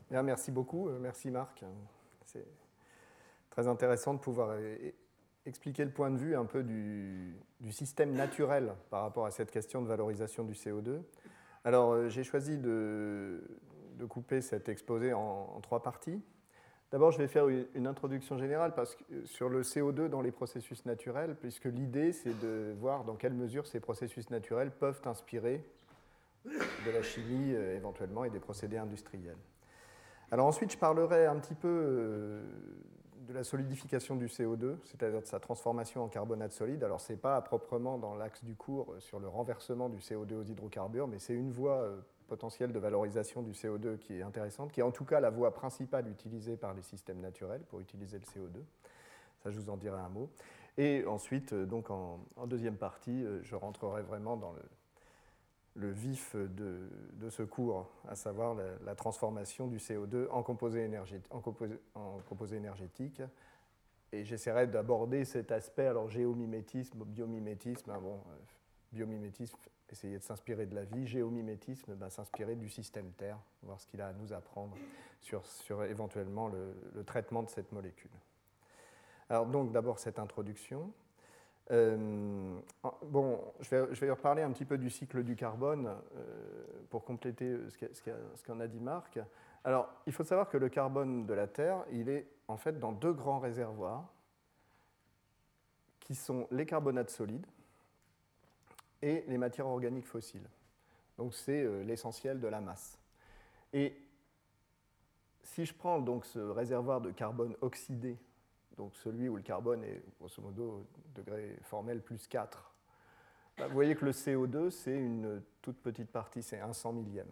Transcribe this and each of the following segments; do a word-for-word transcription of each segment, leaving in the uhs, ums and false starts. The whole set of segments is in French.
Bien, merci beaucoup, merci Marc. C'est très intéressant de pouvoir expliquer le point de vue un peu du, du système naturel par rapport à cette question de valorisation du C O deux. Alors, j'ai choisi de, de couper cet exposé en, en trois parties. D'abord, je vais faire une introduction générale parce que, sur le C O deux dans les processus naturels, puisque l'idée, c'est de voir dans quelle mesure ces processus naturels peuvent inspirer de la chimie euh, éventuellement et des procédés industriels. Alors ensuite, je parlerai un petit peu euh, de la solidification du C O deux, c'est-à-dire de sa transformation en carbonate solide. Alors ce n'est pas proprement dans l'axe du cours sur le renversement du C O deux aux hydrocarbures, mais c'est une voie euh, potentielle de valorisation du C O deux qui est intéressante, qui est en tout cas la voie principale utilisée par les systèmes naturels pour utiliser le C O deux. Ça, je vous en dirai un mot. Et ensuite, donc en, en deuxième partie, je rentrerai vraiment dans le, le vif de, de ce cours, à savoir la, la transformation du C O deux en composé énergétique, en composé, en composé énergétique. Et j'essaierai d'aborder cet aspect, alors géomimétisme, biomimétisme, hein, bon, euh, biomimétisme, essayer de s'inspirer de la vie, géomimétisme, ben, s'inspirer du système Terre, voir ce qu'il a à nous apprendre sur, sur éventuellement le, le traitement de cette molécule. Alors donc d'abord cette introduction. Euh, bon, je vais, je vais reparler un petit peu du cycle du carbone euh, pour compléter ce, qu'a, ce qu'en a dit Marc. Alors, il faut savoir que le carbone de la Terre, il est en fait dans deux grands réservoirs qui sont les carbonates solides et les matières organiques fossiles. Donc, c'est euh, l'essentiel de la masse. Et si je prends donc ce réservoir de carbone oxydé, donc celui où le carbone est grosso modo degré formel plus quatre, bah, vous voyez que le C O deux, c'est une toute petite partie, c'est un cent millième.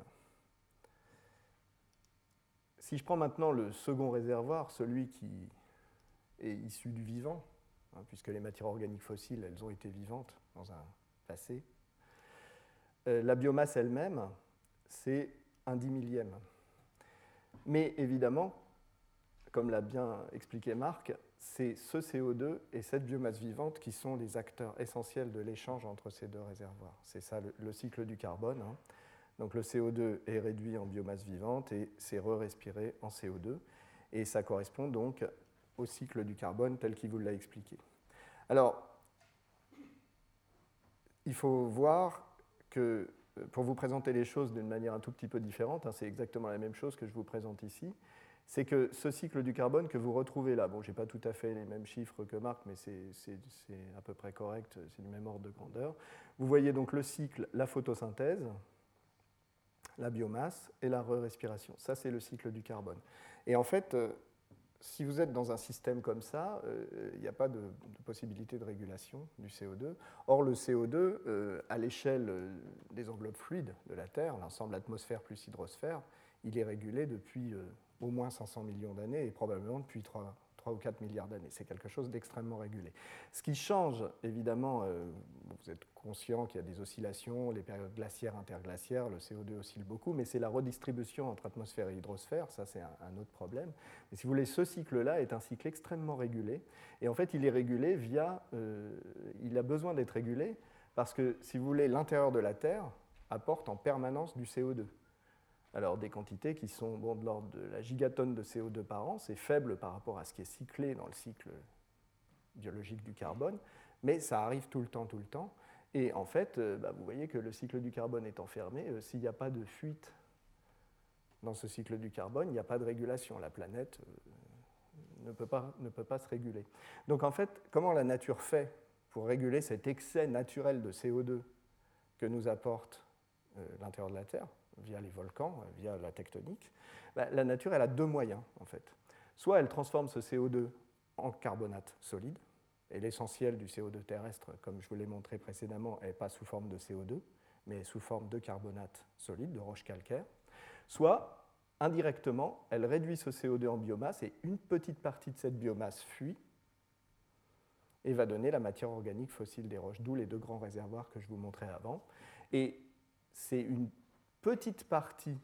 Si je prends maintenant le second réservoir, celui qui est issu du vivant, hein, puisque les matières organiques fossiles, elles ont été vivantes dans un passé, euh, la biomasse elle-même, c'est un dix millième. Mais évidemment, comme l'a bien expliqué Marc, c'est ce C O deux et cette biomasse vivante qui sont les acteurs essentiels de l'échange entre ces deux réservoirs. C'est ça le, le cycle du carbone. Hein. Donc le C O deux est réduit en biomasse vivante et c'est re-respiré en C O deux. Et ça correspond donc au cycle du carbone tel qu'il vous l'a expliqué. Alors, il faut voir que, pour vous présenter les choses d'une manière un tout petit peu différente, hein, c'est exactement la même chose que je vous présente ici, c'est que ce cycle du carbone que vous retrouvez là, bon, je n'ai pas tout à fait les mêmes chiffres que Marc, mais c'est, c'est, c'est à peu près correct, c'est du même ordre de grandeur. Vous voyez donc le cycle, la photosynthèse, la biomasse et la re-respiration. Ça, c'est le cycle du carbone. Et en fait, euh, si vous êtes dans un système comme ça, euh, il n'y a pas de, de possibilité de régulation du C O deux. Or, le C O deux, euh, à l'échelle des enveloppes fluides de la Terre, l'ensemble atmosphère plus hydrosphère, il est régulé depuis euh, au moins cinq cents millions d'années et probablement depuis trois ou quatre milliards d'années. C'est quelque chose d'extrêmement régulé. Ce qui change, évidemment, euh, vous êtes conscient qu'il y a des oscillations, les périodes glaciaires, interglaciaires, le C O deux oscille beaucoup, mais c'est la redistribution entre atmosphère et hydrosphère, ça c'est un, un autre problème. Mais si vous voulez, ce cycle-là est un cycle extrêmement régulé, et en fait il est régulé via, euh, il a besoin d'être régulé parce que, si vous voulez, l'intérieur de la Terre apporte en permanence du C O deux. Alors des quantités qui sont bon, de l'ordre de la gigatonne de C O deux par an, c'est faible par rapport à ce qui est cyclé dans le cycle biologique du carbone, mais ça arrive tout le temps, tout le temps. Et en fait, bah, vous voyez que le cycle du carbone étant fermé, euh, s'il n'y a pas de fuite dans ce cycle du carbone, il n'y a pas de régulation. La planète euh, ne, peut pas, ne peut pas se réguler. Donc en fait, comment la nature fait pour réguler cet excès naturel de C O deux que nous apporte euh, l'intérieur de la Terre, via les volcans, via la tectonique, bah, la nature elle a deux moyens en fait. Soit elle transforme ce C O deux en carbonate solide, et l'essentiel du C O deux terrestre, comme je vous l'ai montré précédemment, n'est pas sous forme de C O deux, mais sous forme de carbonate solide, de roche calcaire. Soit, indirectement, elle réduit ce C O deux en biomasse et une petite partie de cette biomasse fuit et va donner la matière organique fossile des roches, d'où les deux grands réservoirs que je vous montrais avant. Et c'est une petite partie,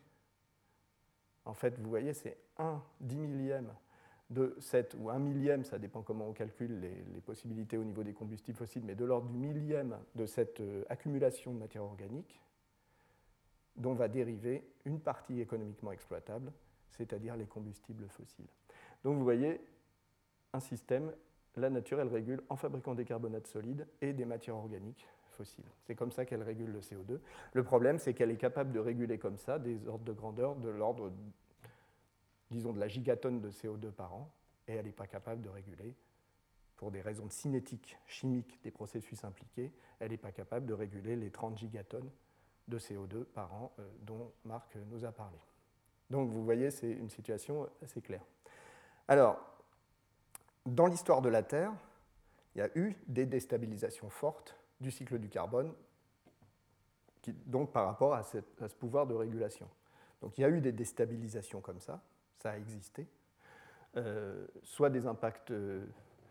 en fait, vous voyez, c'est un dix millième de cette, ou un millième, ça dépend comment on calcule les, les possibilités au niveau des combustibles fossiles, mais de l'ordre du millième de cette euh, accumulation de matière organique, dont va dériver une partie économiquement exploitable, c'est-à-dire les combustibles fossiles. Donc vous voyez, un système, la nature, elle régule en fabriquant des carbonates solides et des matières organiques fossiles. C'est comme ça qu'elle régule le C O deux. Le problème, c'est qu'elle est capable de réguler comme ça des ordres de grandeur de l'ordre, disons, de la gigatonne de C O deux par an, et elle n'est pas capable de réguler, pour des raisons de cinétique chimique des processus impliqués, elle n'est pas capable de réguler les trente gigatonnes de C O deux par an euh, dont Marc nous a parlé. Donc vous voyez, c'est une situation assez claire. Alors, dans l'histoire de la Terre, il y a eu des déstabilisations fortes du cycle du carbone, qui, donc par rapport à, cette, à ce pouvoir de régulation. Donc il y a eu des déstabilisations comme ça, ça a existé, euh, soit des impacts euh,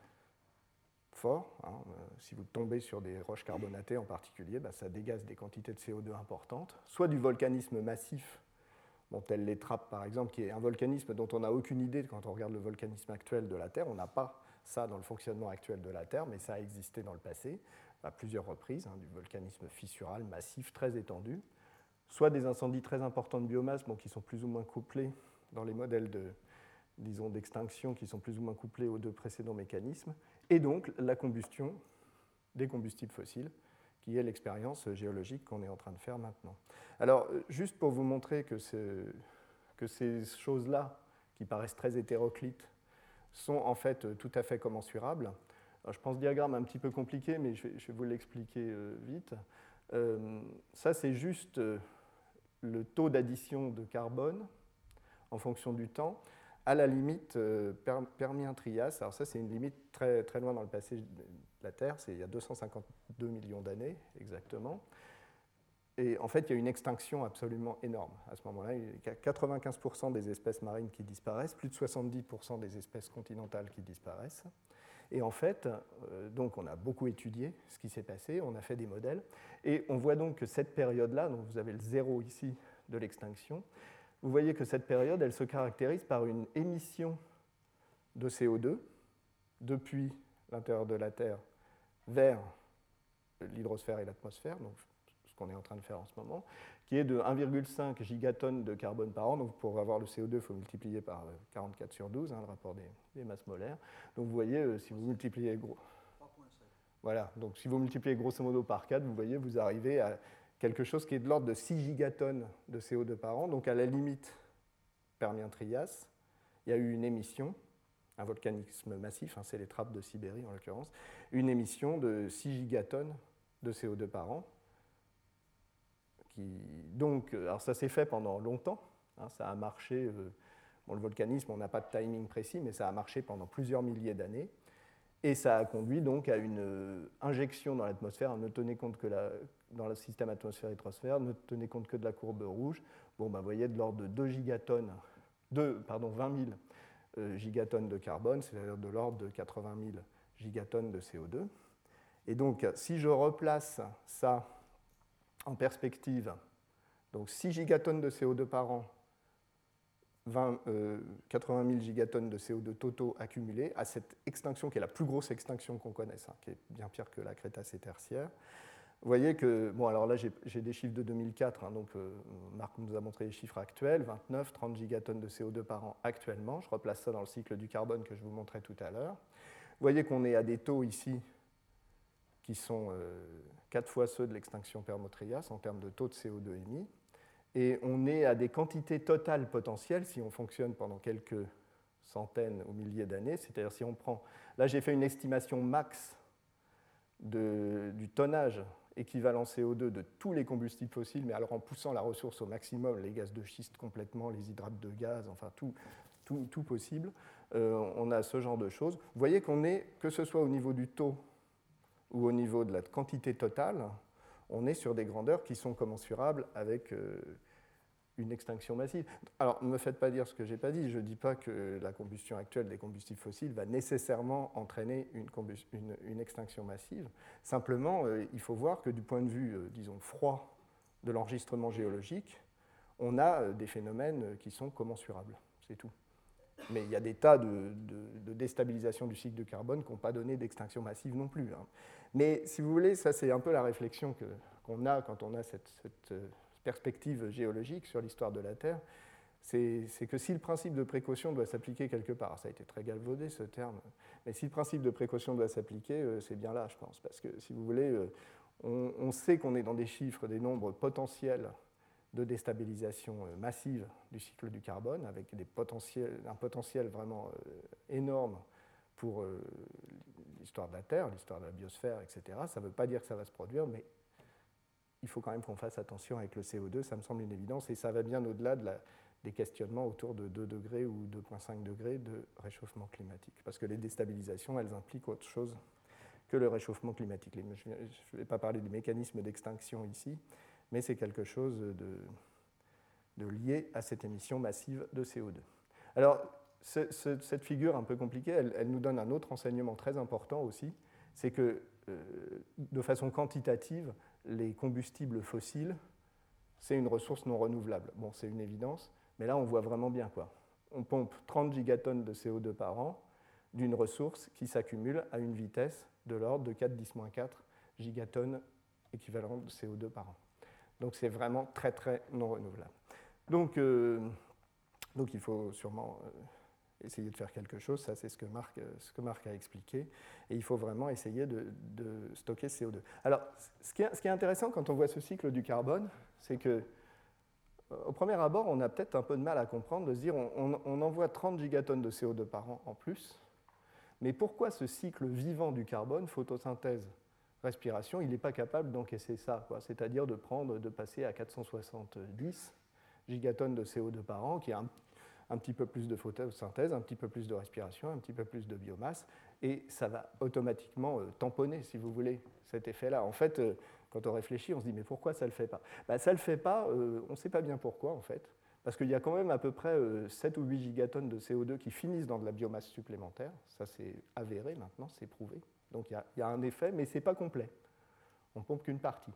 forts, hein, euh, si vous tombez sur des roches carbonatées en particulier, bah, ça dégaze des quantités de C O deux importantes, soit du volcanisme massif, bon, tel les trappes par exemple, qui est un volcanisme dont on n'a aucune idée quand on regarde le volcanisme actuel de la Terre. On n'a pas ça dans le fonctionnement actuel de la Terre, mais ça a existé dans le passé, à plusieurs reprises, hein, du volcanisme fissural massif très étendu, soit des incendies très importants de biomasse, bon, qui sont plus ou moins couplés dans les modèles de, disons, d'extinction, qui sont plus ou moins couplés aux deux précédents mécanismes, et donc la combustion des combustibles fossiles, qui est l'expérience géologique qu'on est en train de faire maintenant. Alors, juste pour vous montrer que, que ces choses-là, qui paraissent très hétéroclites, sont en fait tout à fait commensurables. Alors, je pense diagramme un petit peu compliqué, mais je vais, je vais vous l'expliquer euh, vite. Euh, ça, c'est juste euh, le taux d'addition de carbone en fonction du temps, à la limite euh, Permien-Trias. Alors ça, c'est une limite très, très loin dans le passé de la Terre, c'est il y a deux cent cinquante-deux millions d'années exactement. Et en fait, il y a une extinction absolument énorme à ce moment-là. Il y a quatre-vingt-quinze pour cent des espèces marines qui disparaissent, plus de soixante-dix pour cent des espèces continentales qui disparaissent. Et en fait, euh, donc on a beaucoup étudié ce qui s'est passé, on a fait des modèles, et on voit donc que cette période-là, donc vous avez le zéro ici de l'extinction, vous voyez que cette période, elle se caractérise par une émission de C O deux depuis l'intérieur de la Terre vers l'hydrosphère et l'atmosphère, donc ce qu'on est en train de faire en ce moment, qui est de un virgule cinq gigatonnes de carbone par an. Donc pour avoir le C O deux, il faut multiplier par quarante-quatre sur douze, hein, le rapport des, des masses molaires. Donc vous voyez, euh, si vous multipliez gros... Voilà, donc si vous multipliez grosso modo par quatre, vous voyez, vous arrivez à quelque chose qui est de l'ordre de six gigatonnes de C O deux par an. Donc à la limite Permien-Trias, il y a eu une émission, un volcanisme massif, hein, c'est les trappes de Sibérie en l'occurrence, une émission de six gigatonnes de C O deux par an. Qui, donc, alors ça s'est fait pendant longtemps, hein, ça a marché, euh, bon, le volcanisme, on n'a pas de timing précis, mais ça a marché pendant plusieurs milliers d'années. Et ça a conduit donc à une euh, injection dans l'atmosphère. Ne tenez compte que la, dans le système atmosphère-hydrosphère, ne tenez compte que de la courbe rouge. Bon, ben, vous voyez, de l'ordre de deux gigatonnes, deux, pardon, vingt mille euh, gigatonnes de carbone, c'est-à-dire de l'ordre de quatre-vingt mille gigatonnes de C O deux. Et donc, si je replace ça en perspective, donc six gigatonnes de C O deux par an, vingt, euh, quatre-vingt mille gigatonnes de C O deux totaux accumulés à cette extinction qui est la plus grosse extinction qu'on connaisse, hein, qui est bien pire que la Crétacé tertiaire. Vous voyez que, bon, alors là j'ai, j'ai des chiffres de deux mille quatre, hein, donc euh, Marc nous a montré les chiffres actuels, vingt-neuf, trente gigatonnes de C O deux par an actuellement. Je replace ça dans le cycle du carbone que je vous montrais tout à l'heure. Vous voyez qu'on est à des taux ici qui sont euh, quatre fois ceux de l'extinction Permo-Trias en termes de taux de C O deux émis. Et on est à des quantités totales potentielles si on fonctionne pendant quelques centaines ou milliers d'années. C'est-à-dire si on prend... Là, j'ai fait une estimation max de, du tonnage équivalent C O deux de tous les combustibles fossiles, mais alors en poussant la ressource au maximum, les gaz de schiste complètement, les hydrates de gaz, enfin tout, tout, tout possible. Euh, on a ce genre de choses. Vous voyez qu'on est, que ce soit au niveau du taux ou au niveau de la quantité totale, on est sur des grandeurs qui sont commensurables avec euh, une extinction massive. Alors, ne me faites pas dire ce que je n'ai pas dit. Je ne dis pas que la combustion actuelle des combustibles fossiles va nécessairement entraîner une, une, une extinction massive. Simplement, euh, il faut voir que du point de vue, euh, disons, froid de l'enregistrement géologique, on a euh, des phénomènes qui sont commensurables. C'est tout. Mais il y a des tas de, de, de déstabilisation du cycle de carbone qui n'ont pas donné d'extinction massive non plus. Hein. Mais si vous voulez, ça c'est un peu la réflexion que, qu'on a quand on a cette, cette perspective géologique sur l'histoire de la Terre. c'est que si le principe de précaution doit s'appliquer quelque part, ça a été très galvaudé ce terme, mais si le principe de précaution doit s'appliquer, c'est bien là, je pense, parce que si vous voulez, on, on sait qu'on est dans des chiffres, des nombres potentiels de déstabilisation massive du cycle du carbone, avec des potentiels, un potentiel vraiment énorme pour l'histoire de la Terre, l'histoire de la biosphère, et cetera. Ça ne veut pas dire que ça va se produire, mais il faut quand même qu'on fasse attention avec le C O deux, ça me semble une évidence, et ça va bien au-delà de la, des questionnements autour de deux degrés ou deux virgule cinq degrés de réchauffement climatique, parce que les déstabilisations, elles impliquent autre chose que le réchauffement climatique. Je ne vais pas parler des mécanismes d'extinction ici, mais c'est quelque chose de, de lié à cette émission massive de C O deux. Alors, ce, ce, cette figure un peu compliquée, elle, elle nous donne un autre enseignement très important aussi, c'est que, euh, de façon quantitative, les combustibles fossiles, c'est une ressource non renouvelable. Bon, c'est une évidence, mais là, on voit vraiment bien quoi. On pompe trente gigatonnes de C O deux par an d'une ressource qui s'accumule à une vitesse de l'ordre de quatre dix moins quatre gigatonnes équivalent de C O deux par an. Donc, c'est vraiment très, très non renouvelable. Donc, euh, donc il faut sûrement euh, essayer de faire quelque chose. Ça, c'est ce que Marc, ce que Marc a expliqué. Et il faut vraiment essayer de, de stocker ce C O deux. Alors, ce qui, est, ce qui est intéressant quand on voit ce cycle du carbone, c'est que au premier abord, on a peut-être un peu de mal à comprendre, de se dire on, on, on envoie trente gigatonnes de C O deux par an en plus, mais pourquoi ce cycle vivant du carbone, photosynthèse, respiration, il n'est pas capable d'encaisser ça, c'est-à-dire de prendre, de passer à quatre cent soixante-dix gigatonnes de C O deux par an, qui est un, un petit peu plus de photosynthèse, un petit peu plus de respiration, un petit peu plus de biomasse, et ça va automatiquement euh, tamponner, si vous voulez, cet effet-là. En fait, euh, quand on réfléchit, on se dit, mais pourquoi ça ne le fait pas? Ben, ça ne le fait pas, euh, on ne sait pas bien pourquoi, en fait, parce qu'il y a quand même à peu près euh, sept ou huit gigatonnes de C O deux qui finissent dans de la biomasse supplémentaire. Ça, c'est avéré maintenant, c'est prouvé. Donc il y, y a un effet, mais ce n'est pas complet. On ne pompe qu'une partie.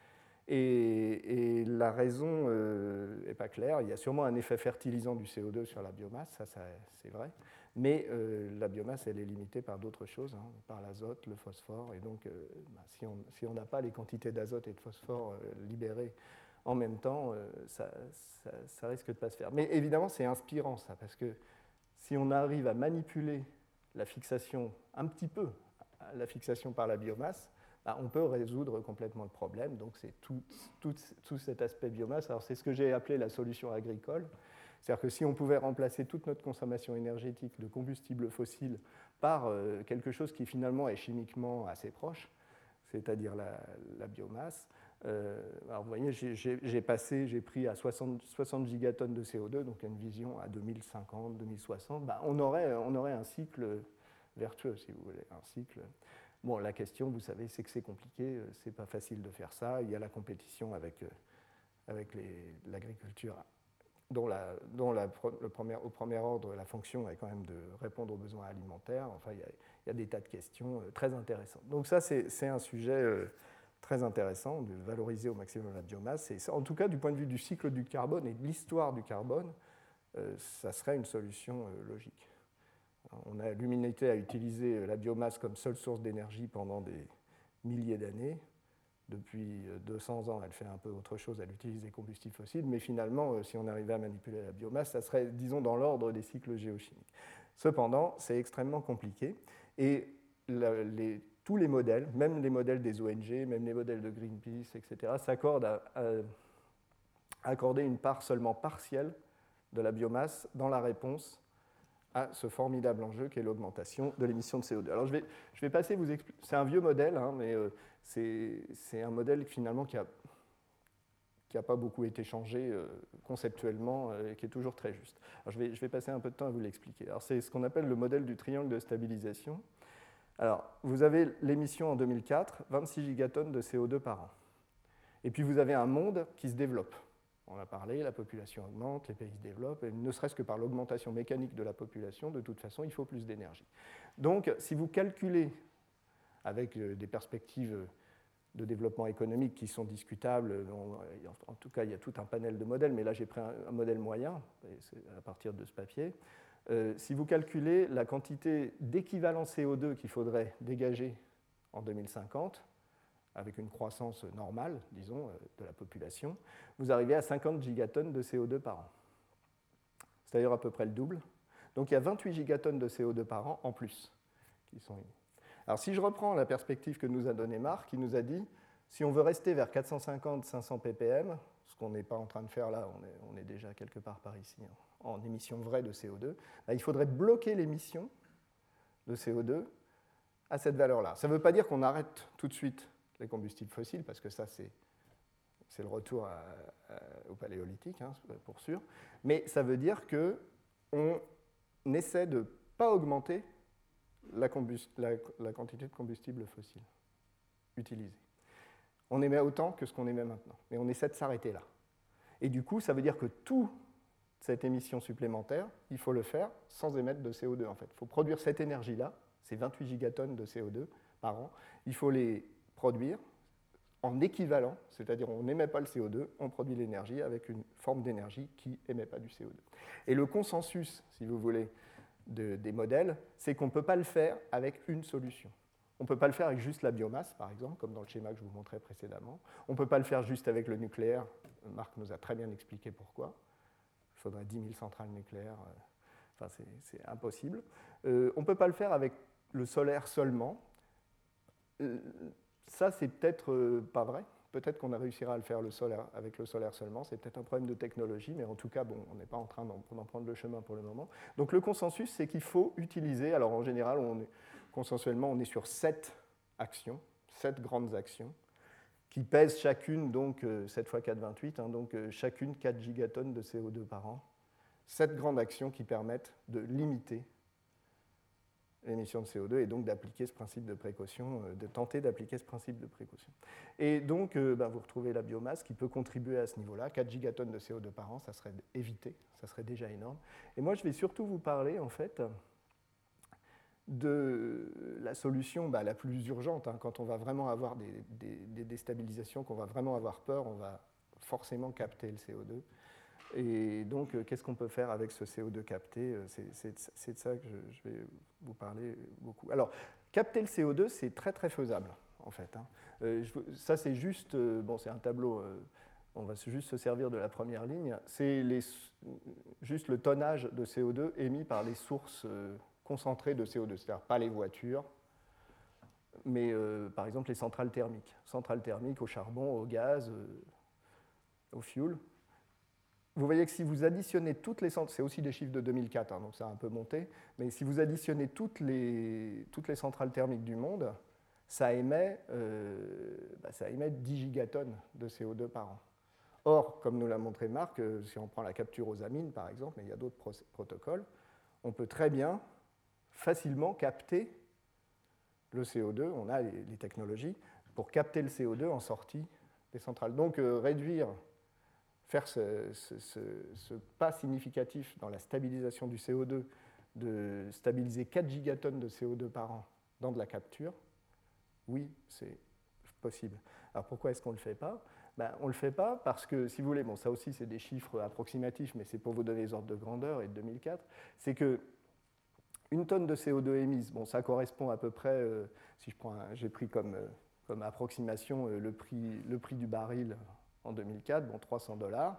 Et, et la raison n'est euh, pas claire. Il y a sûrement un effet fertilisant du C O deux sur la biomasse, ça, ça c'est vrai. Mais euh, la biomasse, elle est limitée par d'autres choses, hein, par l'azote, le phosphore. Et donc, euh, bah, si on si n'a pas les quantités d'azote et de phosphore euh, libérées en même temps, euh, ça, ça, ça risque de ne pas se faire. Mais évidemment, c'est inspirant, ça, parce que si on arrive à manipuler la fixation un petit peu, la fixation par la biomasse, bah, on peut résoudre complètement le problème. Donc, c'est tout, tout, tout cet aspect biomasse. Alors, c'est ce que j'ai appelé la solution agricole. C'est-à-dire que si on pouvait remplacer toute notre consommation énergétique de combustibles fossiles par euh, quelque chose qui finalement est chimiquement assez proche, c'est-à-dire la, la biomasse, euh, alors vous voyez, j'ai passé, j'ai pris à soixante, soixante gigatonnes de C O deux, donc une vision à deux mille cinquante, deux mille soixante, bah, on, aurait, on aurait un cycle vertueux, si vous voulez, un cycle. Bon, la question, vous savez, c'est que c'est compliqué, c'est pas facile de faire ça. Il y a la compétition avec, avec l'agriculture, dont, la, dont la, le premier, au premier ordre, la fonction est quand même de répondre aux besoins alimentaires. Enfin, il y a, il y a des tas de questions très intéressantes. Donc ça, c'est un sujet très intéressant, de valoriser au maximum la biomasse. Et en tout cas, du point de vue du cycle du carbone et de l'histoire du carbone, euh, ça serait une solution euh, logique. L'humanité a utilisé la biomasse comme seule source d'énergie pendant des milliers d'années. Depuis deux cents ans, elle fait un peu autre chose, elle utilise des combustibles fossiles, mais finalement, si on arrivait à manipuler la biomasse, ça serait, disons, dans l'ordre des cycles géochimiques. Cependant, c'est extrêmement compliqué, et la, les, tous les modèles, même les modèles des O N G, même les modèles de Greenpeace, et cetera, s'accordent à, à, à accorder une part seulement partielle de la biomasse dans la réponse à ce formidable enjeu qu'est l'augmentation de l'émission de C O deux. Alors je vais, je vais passer vous expliquer, c'est un vieux modèle, hein, mais euh, c'est un modèle finalement qui n'a qui a pas beaucoup été changé euh, conceptuellement euh, et qui est toujours très juste. Alors je vais, je vais passer un peu de temps à vous l'expliquer. Alors c'est ce qu'on appelle le modèle du triangle de stabilisation. Alors vous avez l'émission en deux mille quatre, vingt-six gigatonnes de C O deux par an. Et puis vous avez un monde qui se développe. On a parlé, la population augmente, les pays se développent, et ne serait-ce que par l'augmentation mécanique de la population, de toute façon, il faut plus d'énergie. Donc, si vous calculez avec des perspectives de développement économique qui sont discutables, en tout cas, il y a tout un panel de modèles, mais là, j'ai pris un modèle moyen, à partir de ce papier. Euh, si vous calculez la quantité d'équivalent C O deux qu'il faudrait dégager en deux mille cinquante, avec une croissance normale, disons, de la population, vous arrivez à cinquante gigatonnes de C O deux par an. c'est-à-dire à peu près le double. Donc il y a vingt-huit gigatonnes de C O deux par an en plus qui sont émis. Alors si je reprends la perspective que nous a donnée Marc, il nous a dit, si on veut rester vers quatre cent cinquante à cinq cents ppm, ce qu'on n'est pas en train de faire là, on est, on est déjà quelque part par ici, en, en émission vraie de C O deux, là, il faudrait bloquer l'émission de C O deux à cette valeur-là. Ça ne veut pas dire qu'on arrête tout de suite les combustibles fossiles, parce que ça, c'est, c'est le retour à, à, au paléolithique, hein, pour sûr, mais ça veut dire qu'on essaie de ne pas augmenter la, la, la quantité de combustible fossile utilisée. On émet autant que ce qu'on émet maintenant, mais on essaie de s'arrêter là. Et du coup, ça veut dire que toute cette émission supplémentaire, il faut le faire sans émettre de C O deux, en fait. Il faut produire cette énergie-là, ces vingt-huit gigatonnes de C O deux par an, il faut les produire en équivalent, c'est-à-dire on n'émet pas le C O deux, on produit l'énergie avec une forme d'énergie qui n'émet pas du C O deux. Et le consensus, si vous voulez, de, des modèles, c'est qu'on ne peut pas le faire avec une solution. On ne peut pas le faire avec juste la biomasse, par exemple, comme dans le schéma que je vous montrais précédemment. On ne peut pas le faire juste avec le nucléaire. Marc nous a très bien expliqué pourquoi. Il faudrait dix mille centrales nucléaires. Enfin, c'est, c'est impossible. Euh, on ne peut pas le faire avec le solaire seulement. Euh, ça, c'est peut-être euh, pas vrai. Peut-être qu'on réussira à le faire le solaire, avec le solaire seulement. C'est peut-être un problème de technologie, mais en tout cas, bon, on n'est pas en train d'en, d'en prendre le chemin pour le moment. Donc le consensus, c'est qu'il faut utiliser, alors en général, on est, consensuellement, on est sur sept actions, sept grandes actions, qui pèsent chacune, donc euh, sept fois quatre, vingt-huit, hein, donc euh, chacune quatre gigatonnes de C O deux par an. Sept grandes actions qui permettent de limiter l'émission de C O deux et donc d'appliquer ce principe de précaution, de tenter d'appliquer ce principe de précaution. Et donc, euh, ben, vous retrouvez la biomasse qui peut contribuer à ce niveau-là. quatre gigatonnes de C O deux par an, ça serait évité, ça serait déjà énorme. Et moi, je vais surtout vous parler, en fait, de la solution bah, la plus urgente. Hein, quand on va vraiment avoir des, des, des déstabilisations, qu'on va vraiment avoir peur, on va forcément capter le C O deux. Et donc, euh, qu'est-ce qu'on peut faire avec ce C O deux capté? C'est, c'est, c'est de ça que je, je vais vous parler beaucoup. Alors, capter le C O deux, c'est très très faisable, en fait. Hein. Euh, je, ça, c'est juste, euh, bon, c'est un tableau, euh, on va juste se servir de la première ligne. C'est les, juste le tonnage de C O deux émis par les sources euh, concentrées de C O deux, c'est-à-dire pas les voitures, mais euh, par exemple les centrales thermiques. Centrales thermiques au charbon, au gaz, euh, au fioul. Vous voyez que si vous additionnez toutes les centrales, c'est aussi des chiffres de deux mille quatre, hein, donc ça a un peu monté, mais si vous additionnez toutes les, toutes les centrales thermiques du monde, ça émet, euh, bah, ça émet dix gigatonnes de C O deux par an. Or, comme nous l'a montré Marc, si on prend la capture aux amines par exemple, mais il y a d'autres pro- protocoles, on peut très bien, facilement capter le C O deux, on a les, les technologies, pour capter le C O deux en sortie des centrales. Donc euh, réduire faire ce, ce, ce, ce pas significatif dans la stabilisation du C O deux, de stabiliser quatre gigatonnes de C O deux par an dans de la capture, oui, c'est possible. Alors pourquoi est-ce qu'on ne le fait pas? Ben, on ne le fait pas parce que, si vous voulez, bon, ça aussi c'est des chiffres approximatifs, mais c'est pour vous donner les ordres de grandeur et de deux mille quatre, c'est que une tonne de C O deux émise, bon, ça correspond à peu près, euh, si je prends, un, j'ai pris comme, euh, comme approximation euh, le, prix, le prix du baril en deux mille quatre, bon, trois cents dollars.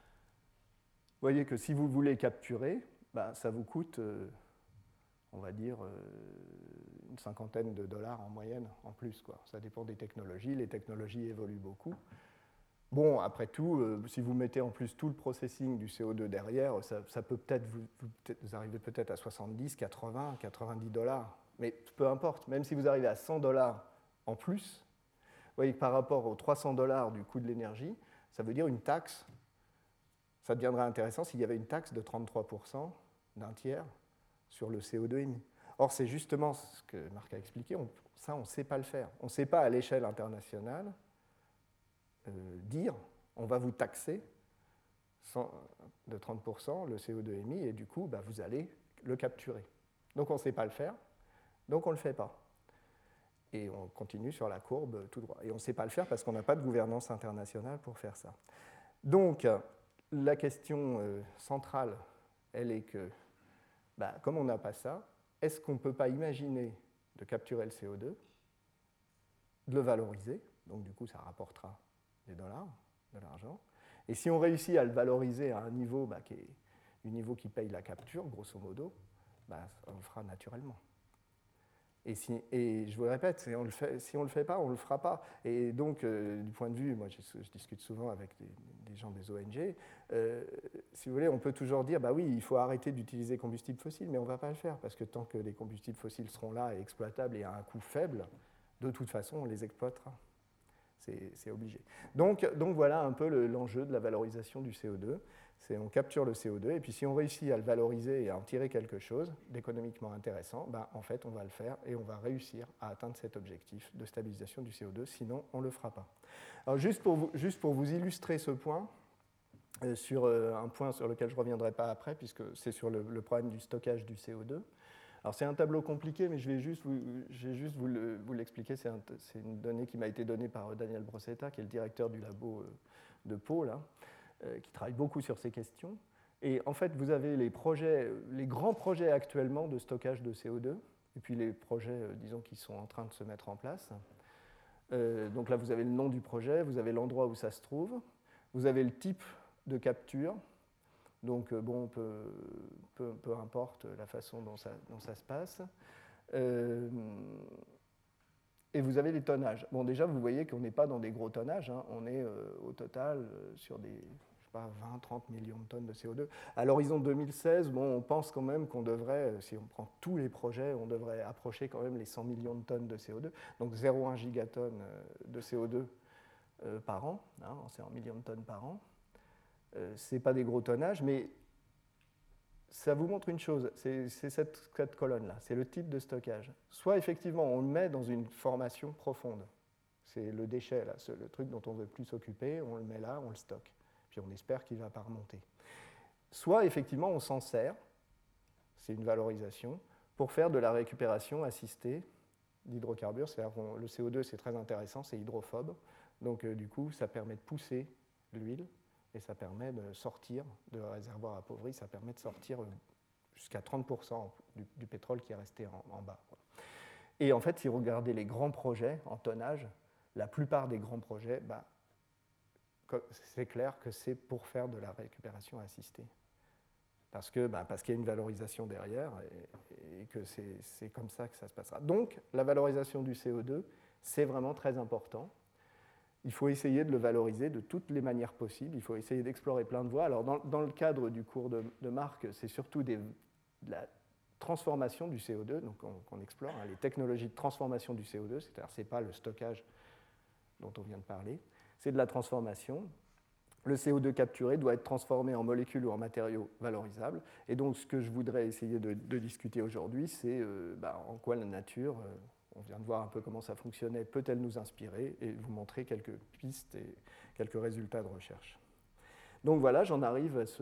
Vous voyez que si vous voulez capturer, ben, ça vous coûte, euh, on va dire, euh, une cinquantaine de dollars en moyenne en plus, quoi. Ça dépend des technologies, les technologies évoluent beaucoup. Bon, après tout, euh, si vous mettez en plus tout le processing du C O deux derrière, ça, ça peut peut-être vous, vous, peut-être, vous arrivez peut-être à soixante-dix, quatre-vingts, quatre-vingt-dix dollars. Mais peu importe, même si vous arrivez à cent dollars en plus, vous voyez que par rapport aux trois cents dollars du coût de l'énergie, ça veut dire une taxe. Ça deviendrait intéressant s'il y avait une taxe de trente-trois pour cent d'un tiers sur le C O deux émis. Or, c'est justement ce que Marc a expliqué, on, ça, on ne sait pas le faire. On ne sait pas à l'échelle internationale euh, dire on va vous taxer de trente pour cent le C O deux émis et du coup, bah, vous allez le capturer. Donc, on ne sait pas le faire, donc on ne le fait pas. Et on continue sur la courbe tout droit. Et on ne sait pas le faire parce qu'on n'a pas de gouvernance internationale pour faire ça. Donc, la question euh, centrale, elle est que, bah, comme on n'a pas ça, est-ce qu'on ne peut pas imaginer de capturer le C O deux, de le valoriser, donc du coup ça rapportera des dollars, de l'argent, et si on réussit à le valoriser à un niveau bah, qui est du niveau qui paye la capture, grosso modo, bah, on le fera naturellement. Et, si, et je vous le répète, si on ne le, le fait pas, on ne le fera pas. Et donc, euh, du point de vue, moi je, je discute souvent avec des, des gens des O N G, euh, si vous voulez, on peut toujours dire, bah oui, il faut arrêter d'utiliser combustibles fossiles, mais on ne va pas le faire, parce que tant que les combustibles fossiles seront là et exploitables et à un coût faible, de toute façon, on les exploitera. C'est obligé. Donc, donc voilà un peu l'enjeu le, de la valorisation du C O deux. On capture le C O deux, et puis si on réussit à le valoriser et à en tirer quelque chose d'économiquement intéressant, ben, en fait, on va le faire et on va réussir à atteindre cet objectif de stabilisation du C O deux, sinon on ne le fera pas. Alors, juste pour vous, juste pour vous illustrer ce point, euh, sur euh, un point sur lequel je ne reviendrai pas après, puisque c'est sur le, le problème du stockage du C O deux. Alors c'est un tableau compliqué, mais je vais juste vous, je vais juste vous l'expliquer. C'est un, une donnée qui m'a été donnée par Daniel Brossetta, qui est le directeur du labo de Pau, là, euh, qui travaille beaucoup sur ces questions. Et en fait, vous avez les projets, les grands projets actuellement de stockage de C O deux, et puis les projets, euh, disons, qui sont en train de se mettre en place. Euh, donc là, vous avez le nom du projet, vous avez l'endroit où ça se trouve, vous avez le type de capture. Donc, bon, peu, peu, peu importe la façon dont ça, dont ça se passe. Euh, et vous avez les tonnages. Bon, déjà, vous voyez qu'on n'est pas dans des gros tonnages. Hein. On est euh, au total euh, sur des, je sais pas, vingt à trente millions de tonnes de C O deux. À l'horizon deux mille seize, bon, on pense quand même qu'on devrait, si on prend tous les projets, on devrait approcher quand même les cent millions de tonnes de C O deux. Donc, zéro virgule un gigatonne de C O deux euh, par an. Hein, c'est en millions de tonnes par an. Ce n'est pas des gros tonnages, mais ça vous montre une chose, c'est cette, cette colonne-là, c'est le type de stockage. Soit effectivement, on le met dans une formation profonde, c'est le déchet, là, le truc dont on ne veut plus s'occuper, on le met là, on le stocke, puis on espère qu'il ne va pas remonter. Soit effectivement, on s'en sert, c'est une valorisation, pour faire de la récupération assistée d'hydrocarbures, c'est-à-dire que le C O deux, c'est très intéressant, c'est hydrophobe, donc euh, du coup, ça permet de pousser l'huile, et ça permet de sortir de réservoirs appauvris, ça permet de sortir jusqu'à trente pour cent du, du pétrole qui est resté en, en bas. Et en fait, si vous regardez les grands projets en tonnage, la plupart des grands projets, bah, c'est clair que c'est pour faire de la récupération assistée. Parce que, bah, parce qu'il y a une valorisation derrière et, et que c'est comme ça que ça se passera. Donc, la valorisation du C O deux, c'est vraiment très important. Il faut essayer de le valoriser de toutes les manières possibles. Il faut essayer d'explorer plein de voies. Alors, dans, dans le cadre du cours de, de Marc, c'est surtout des, de la transformation du C O deux, donc on, qu'on explore, hein, les technologies de transformation du C O deux, c'est-à-dire ce n'est pas le stockage dont on vient de parler, c'est de la transformation. Le C O deux capturé doit être transformé en molécules ou en matériaux valorisables. Et donc, ce que je voudrais essayer de, de discuter aujourd'hui, c'est euh, bah, en quoi la nature... Euh, on vient de voir un peu comment ça fonctionnait, peut-elle nous inspirer et vous montrer quelques pistes et quelques résultats de recherche. Donc voilà, j'en arrive à, ce,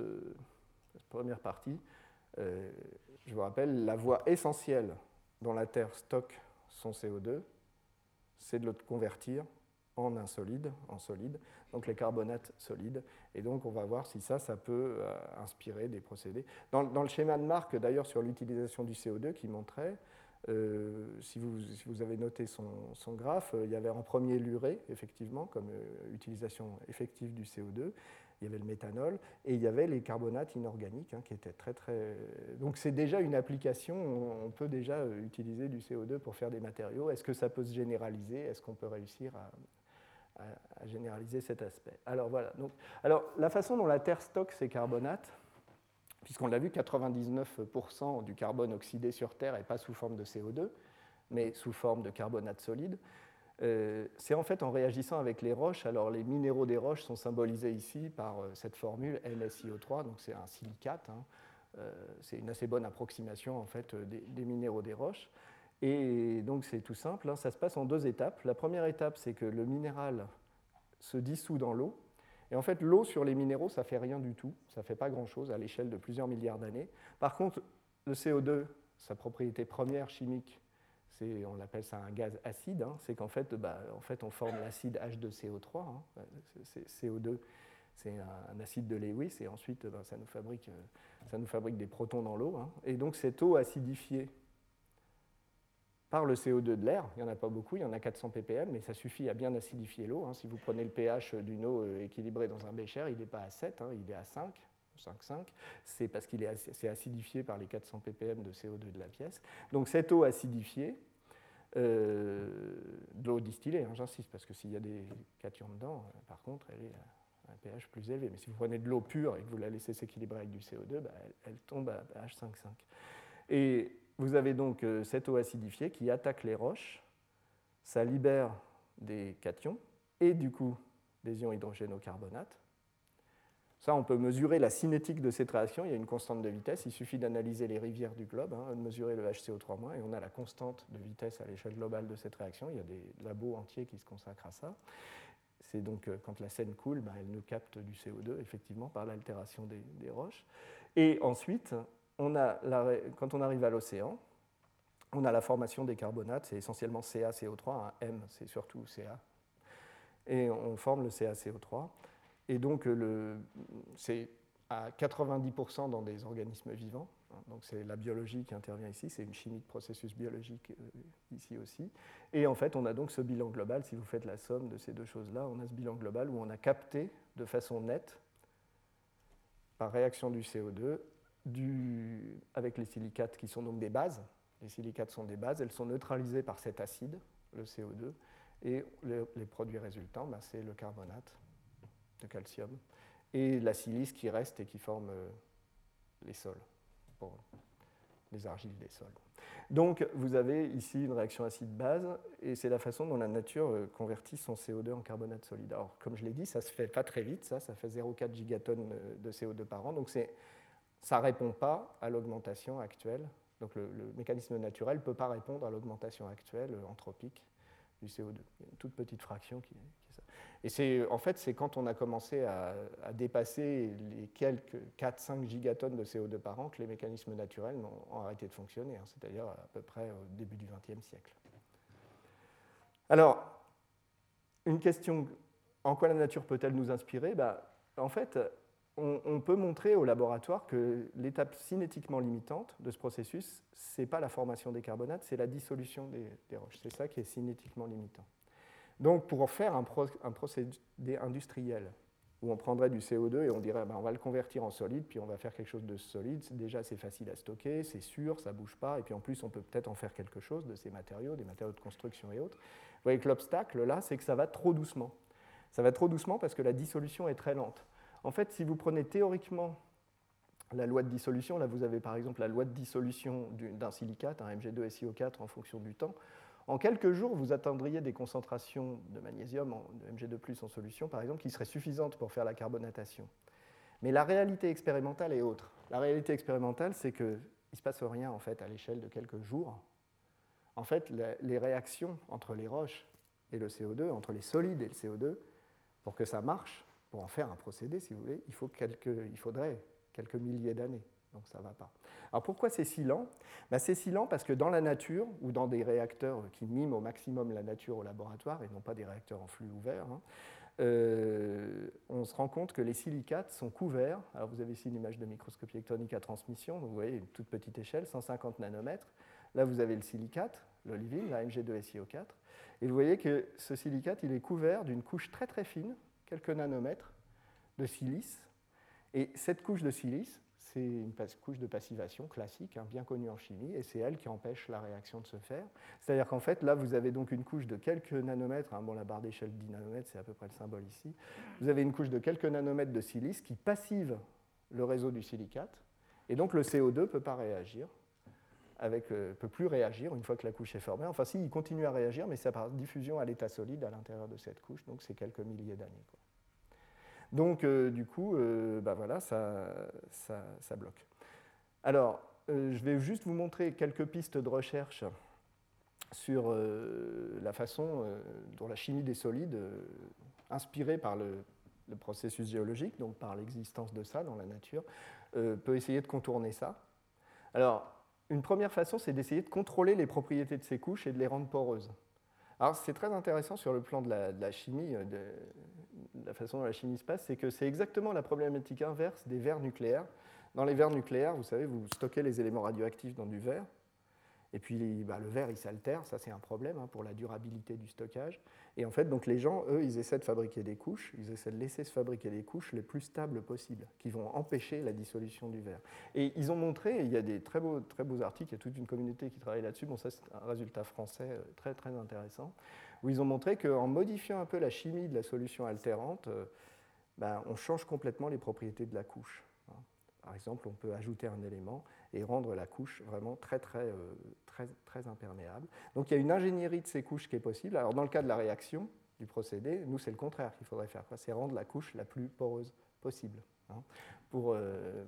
à cette première partie. Euh, je vous rappelle, la voie essentielle dont la Terre stocke son C O deux, c'est de le convertir en un solide, en solide, donc les carbonates solides. Et donc on va voir si ça, ça peut euh, inspirer des procédés. Dans, dans le schéma de Marc, d'ailleurs, sur l'utilisation du C O deux qui montrait, Euh, si, vous, si vous avez noté son, son graphe, euh, il y avait en premier l'urée, effectivement, comme euh, utilisation effective du C O deux, il y avait le méthanol, et il y avait les carbonates inorganiques, hein, qui étaient très, très... Donc c'est déjà une application, on, on peut déjà euh, utiliser du C O deux pour faire des matériaux. Est-ce que ça peut se généraliser? Est-ce qu'on peut réussir à, à, à généraliser cet aspect? Alors voilà, donc, alors, la façon dont la Terre stocke ces carbonates, puisqu'on l'a vu, quatre-vingt-dix-neuf pour cent du carbone oxydé sur Terre n'est pas sous forme de C O deux, mais sous forme de carbonate solide. Euh, c'est en fait en réagissant avec les roches. Alors les minéraux des roches sont symbolisés ici par euh, cette formule N S I O trois, donc c'est un silicate. Hein. Euh, c'est une assez bonne approximation en fait des, des minéraux des roches. Et donc c'est tout simple, hein, ça se passe en deux étapes. La première étape, c'est que le minéral se dissout dans l'eau. Et en fait, l'eau sur les minéraux, ça ne fait rien du tout, ça ne fait pas grand-chose à l'échelle de plusieurs milliards d'années. Par contre, le C O deux, sa propriété première chimique, on appelle ça un gaz acide, hein, c'est qu'en fait, bah, en fait, on forme l'acide H deux C O trois. Hein, C O deux, c'est un acide de Lewis, et ensuite, bah, ça, nous fabrique, ça nous fabrique des protons dans l'eau. Hein. Et donc, cette eau acidifiée par le C O deux de l'air, il n'y en a pas beaucoup, il y en a quatre cents ppm, mais ça suffit à bien acidifier l'eau. Hein. Si vous prenez le pH d'une eau équilibrée dans un bécher, il n'est pas à sept, hein, il est à cinq. cinq cinq, c'est parce qu'il est c'est acidifié par les quatre cents ppm de C O deux de la pièce. Donc cette eau acidifiée, euh, de l'eau distillée, hein, j'insiste, parce que s'il y a des cations dedans, euh, par contre, elle est à un pH plus élevé. Mais si vous prenez de l'eau pure et que vous la laissez s'équilibrer avec du C O deux, bah, elle, elle tombe à pH cinq cinq. Et vous avez donc euh, cette eau acidifiée qui attaque les roches, ça libère des cations et du coup des ions hydrogénocarbonates. Ça, on peut mesurer la cinétique de cette réaction. Il y a une constante de vitesse. Il suffit d'analyser les rivières du globe, hein, de mesurer le H C O trois moins, et on a la constante de vitesse à l'échelle globale de cette réaction. Il y a des labos entiers qui se consacrent à ça. C'est donc euh, quand la Seine coule, ben, elle nous capte du C O deux, effectivement, par l'altération des, des roches. Et ensuite, on a la, quand on arrive à l'océan, on a la formation des carbonates. C'est essentiellement C A C O trois. Hein, M, c'est surtout C A. Et on forme le C A C O trois. Et donc, le, c'est à quatre-vingt-dix pour cent dans des organismes vivants. Donc, c'est la biologie qui intervient ici. C'est une chimie de processus biologique euh, ici aussi. Et en fait, on a donc ce bilan global. Si vous faites la somme de ces deux choses-là, on a ce bilan global où on a capté de façon nette, par réaction du C O deux, du, avec les silicates qui sont donc des bases. Les silicates sont des bases. Elles sont neutralisées par cet acide, le C O deux. Et les, les produits résultants, ben, c'est le carbonate de calcium, et la silice qui reste et qui forme les sols, pour les argiles des sols. Donc vous avez ici une réaction acide-base, et c'est la façon dont la nature convertit son C O deux en carbonate solide. Alors comme je l'ai dit, ça ne se fait pas très vite, ça, ça fait zéro virgule quatre gigatonnes de C O deux par an, donc ça ne répond pas à l'augmentation actuelle. Donc le, le mécanisme naturel ne peut pas répondre à l'augmentation actuelle anthropique du C O deux. Il y a une toute petite fraction qui, qui est ça. Et c'est, en fait, c'est quand on a commencé à, à dépasser les quelques quatre à cinq gigatonnes de C O deux par an que les mécanismes naturels ont, ont arrêté de fonctionner, hein, c'est-à-dire à peu près au début du vingtième siècle. Alors, une question, en quoi la nature peut-elle nous inspirer? Bah, en fait, on, on peut montrer au laboratoire que l'étape cinétiquement limitante de ce processus, ce n'est pas la formation des carbonates, c'est la dissolution des, des roches. C'est ça qui est cinétiquement limitant. Donc, pour faire un, pro, un procédé industriel, où on prendrait du C O deux et on dirait ben, on va le convertir en solide, puis on va faire quelque chose de solide, déjà c'est facile à stocker, c'est sûr, ça ne bouge pas, et puis en plus on peut peut-être en faire quelque chose de ces matériaux, des matériaux de construction et autres. Vous voyez que l'obstacle là, c'est que ça va trop doucement. Ça va trop doucement parce que la dissolution est très lente. En fait, si vous prenez théoriquement la loi de dissolution, là vous avez par exemple la loi de dissolution d'un silicate, un M G deux S I O quatre en fonction du temps. En quelques jours, vous atteindriez des concentrations de magnésium, de M G deux plus en solution, par exemple, qui seraient suffisantes pour faire la carbonatation. Mais la réalité expérimentale est autre. La réalité expérimentale, c'est qu'il ne se passe rien en fait, à l'échelle de quelques jours. En fait, les réactions entre les roches et le C O deux, entre les solides et le C O deux, pour que ça marche, pour en faire un procédé, si vous voulez, il, faut quelques, il faudrait quelques milliers d'années. Donc ça ne va pas. Alors pourquoi c'est si lent? Ben, c'est si lent parce que dans la nature, ou dans des réacteurs qui miment au maximum la nature au laboratoire, et non pas des réacteurs en flux ouvert, hein, euh, on se rend compte que les silicates sont couverts. Alors vous avez ici une image de microscopie électronique à transmission, donc vous voyez une toute petite échelle, cent cinquante nanomètres. Là vous avez le silicate, l'olivine, la M G deux S I O quatre, et vous voyez que ce silicate il est couvert d'une couche très très fine, quelques nanomètres, de silice, et cette couche de silice, c'est une couche de passivation classique, hein, bien connue en chimie, et c'est elle qui empêche la réaction de se faire. C'est-à-dire qu'en fait, là, vous avez donc une couche de quelques nanomètres, hein, bon, la barre d'échelle dix nanomètres, c'est à peu près le symbole ici, vous avez une couche de quelques nanomètres de silice qui passive le réseau du silicate, et donc le C O deux ne peut pas réagir, ne euh, peut plus réagir une fois que la couche est formée. Enfin, si, il continue à réagir, mais c'est par diffusion à l'état solide à l'intérieur de cette couche, donc c'est quelques milliers d'années, quoi. Donc, euh, du coup, euh, bah voilà, ça, ça, ça bloque. Alors, euh, je vais juste vous montrer quelques pistes de recherche sur euh, la façon euh, dont la chimie des solides, euh, inspirée par le, le processus géologique, donc par l'existence de ça dans la nature, euh, peut essayer de contourner ça. Alors, une première façon, c'est d'essayer de contrôler les propriétés de ces couches et de les rendre poreuses. Alors, c'est très intéressant sur le plan de la, de la chimie, de, de la façon dont la chimie se passe, c'est que c'est exactement la problématique inverse des verres nucléaires. Dans les verres nucléaires, vous savez, vous stockez les éléments radioactifs dans du verre, Et puis bah, le verre, il s'altère, ça c'est un problème hein, pour la durabilité du stockage. Et en fait, donc, les gens, eux, ils essaient de fabriquer des couches, ils essaient de laisser se fabriquer des couches les plus stables possibles, qui vont empêcher la dissolution du verre. Et ils ont montré, il y a des très beaux, très beaux articles, il y a toute une communauté qui travaille là-dessus, bon ça c'est un résultat français très très intéressant, où ils ont montré qu'en modifiant un peu la chimie de la solution altérante, euh, ben, on change complètement les propriétés de la couche. Par exemple, on peut ajouter un élément et rendre la couche vraiment très, très, euh, très, très imperméable. Donc il y a une ingénierie de ces couches qui est possible. Alors dans le cas de la réaction du procédé, nous c'est le contraire qu'il faudrait faire, c'est rendre la couche la plus poreuse possible. Hein, pour, euh...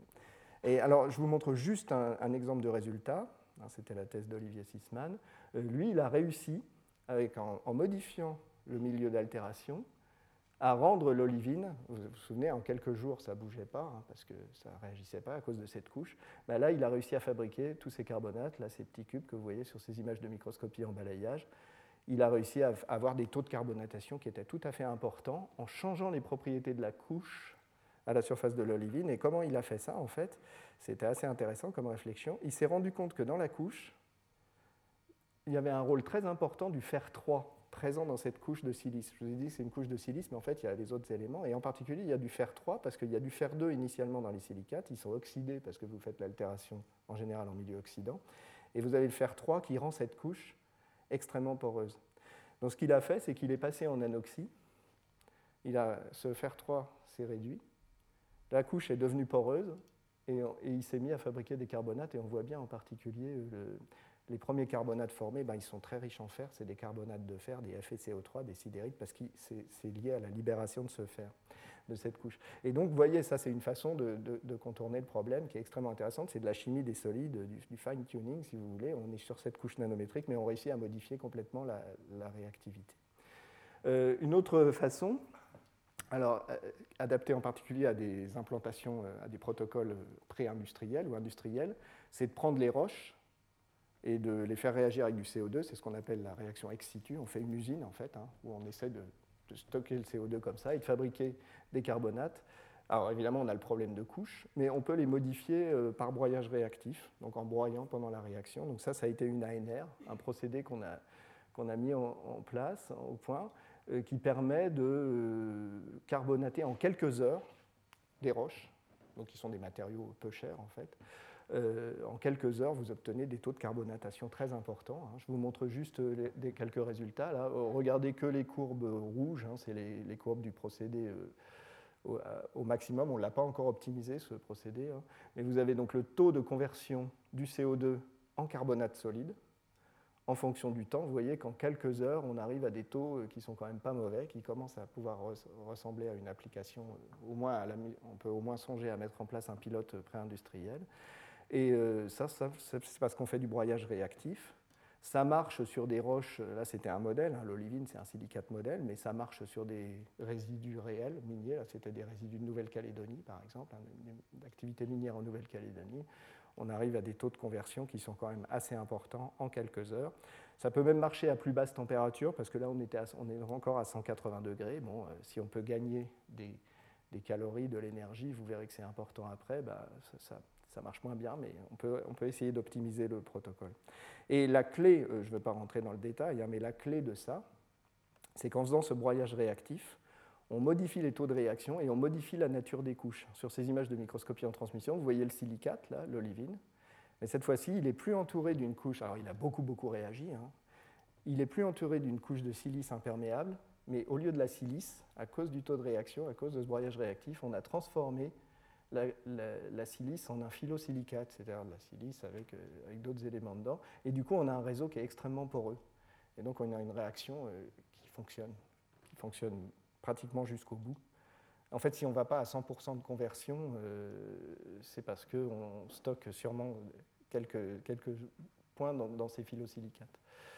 Et alors je vous montre juste un, un exemple de résultat. Hein, c'était la thèse d'Olivier Sisman. Euh, lui, il a réussi, avec, en, en modifiant le milieu d'altération, à rendre l'olivine, vous vous souvenez, en quelques jours, ça ne bougeait pas, hein, parce que ça ne réagissait pas à cause de cette couche. Ben là, il a réussi à fabriquer tous ces carbonates, là, ces petits cubes que vous voyez sur ces images de microscopie en balayage. Il a réussi à avoir des taux de carbonatation qui étaient tout à fait importants en changeant les propriétés de la couche à la surface de l'olivine. Et comment il a fait ça, en fait? C'était assez intéressant comme réflexion. Il s'est rendu compte que dans la couche, il y avait un rôle très important du fer trois présent dans cette couche de silice. Je vous ai dit que c'est une couche de silice, mais en fait, il y a les autres éléments. Et en particulier, il y a du fer trois, parce qu'il y a du fer deux initialement dans les silicates. Ils sont oxydés parce que vous faites l'altération en général en milieu oxydant. Et vous avez le fer trois qui rend cette couche extrêmement poreuse. Donc ce qu'il a fait, c'est qu'il est passé en anoxie. Il a, ce fer trois s'est réduit. La couche est devenue poreuse. Et, et il s'est mis à fabriquer des carbonates. Et on voit bien en particulier le... Les premiers carbonates formés, ben, ils sont très riches en fer, c'est des carbonates de fer, des F e C O trois, des sidérites, parce que c'est lié à la libération de ce fer, de cette couche. Et donc, vous voyez, ça, c'est une façon de, de, de contourner le problème qui est extrêmement intéressante. C'est de la chimie des solides, du, du fine-tuning, si vous voulez. On est sur cette couche nanométrique, mais on réussit à modifier complètement la, la réactivité. Euh, une autre façon, alors, euh, adaptée en particulier à des implantations, euh, à des protocoles pré-industriels ou industriels, c'est de prendre les roches et de les faire réagir avec du C O deux, c'est ce qu'on appelle la réaction ex situ. On fait une usine, en fait, hein, où on essaie de, de stocker le C O deux comme ça et de fabriquer des carbonates. Alors, évidemment, on a le problème de couche, mais on peut les modifier euh, par broyage réactif, donc en broyant pendant la réaction. Donc ça, ça a été une A N R, un procédé qu'on a, qu'on a mis en, en place, au point, euh, qui permet de euh, carbonater en quelques heures des roches, donc qui sont des matériaux peu chers, en fait. Euh, en quelques heures, vous obtenez des taux de carbonatation très importants. Hein. Je vous montre juste les, des, quelques résultats. Là. Regardez que les courbes rouges, hein, c'est les, les courbes du procédé euh, au, au maximum. On ne l'a pas encore optimisé, ce procédé. Hein. Mais vous avez donc le taux de conversion du C O deux en carbonate solide. En fonction du temps, vous voyez qu'en quelques heures, on arrive à des taux qui ne sont quand même pas mauvais, qui commencent à pouvoir ressembler à une application. Au moins à la, on peut au moins songer à mettre en place un pilote pré-industriel. Et euh, ça, ça c'est parce qu'on fait du broyage réactif. Ça marche sur des roches, là c'était un modèle, hein, l'olivine c'est un silicate modèle, mais ça marche sur des résidus réels miniers, là c'était des résidus de Nouvelle-Calédonie par exemple, hein, d'activité minière en Nouvelle-Calédonie. On arrive à des taux de conversion qui sont quand même assez importants en quelques heures. Ça peut même marcher à plus basse température, parce que là on, était à, on est encore à cent quatre-vingts degrés. Bon, euh, si on peut gagner des, des calories, de l'énergie, vous verrez que c'est important après, bah, ça, ça Ça marche moins bien, mais on peut, on peut essayer d'optimiser le protocole. Et la clé, je ne vais pas rentrer dans le détail, hein, mais la clé de ça, c'est qu'en faisant ce broyage réactif, on modifie les taux de réaction et on modifie la nature des couches. Sur ces images de microscopie en transmission, vous voyez le silicate, là, l'olivine, mais cette fois-ci, il n'est plus entouré d'une couche, alors il a beaucoup, beaucoup réagi, hein, il n'est plus entouré d'une couche de silice imperméable, mais au lieu de la silice, à cause du taux de réaction, à cause de ce broyage réactif, on a transformé La, la, la silice en un phyllosilicate, c'est-à-dire de la silice avec, euh, avec d'autres éléments dedans. Et du coup, on a un réseau qui est extrêmement poreux. Et donc, on a une réaction euh, qui fonctionne, qui fonctionne pratiquement jusqu'au bout. En fait, si on ne va pas à cent pour cent de conversion, euh, c'est parce qu'on stocke sûrement quelques, quelques points dans, dans ces phyllosilicates.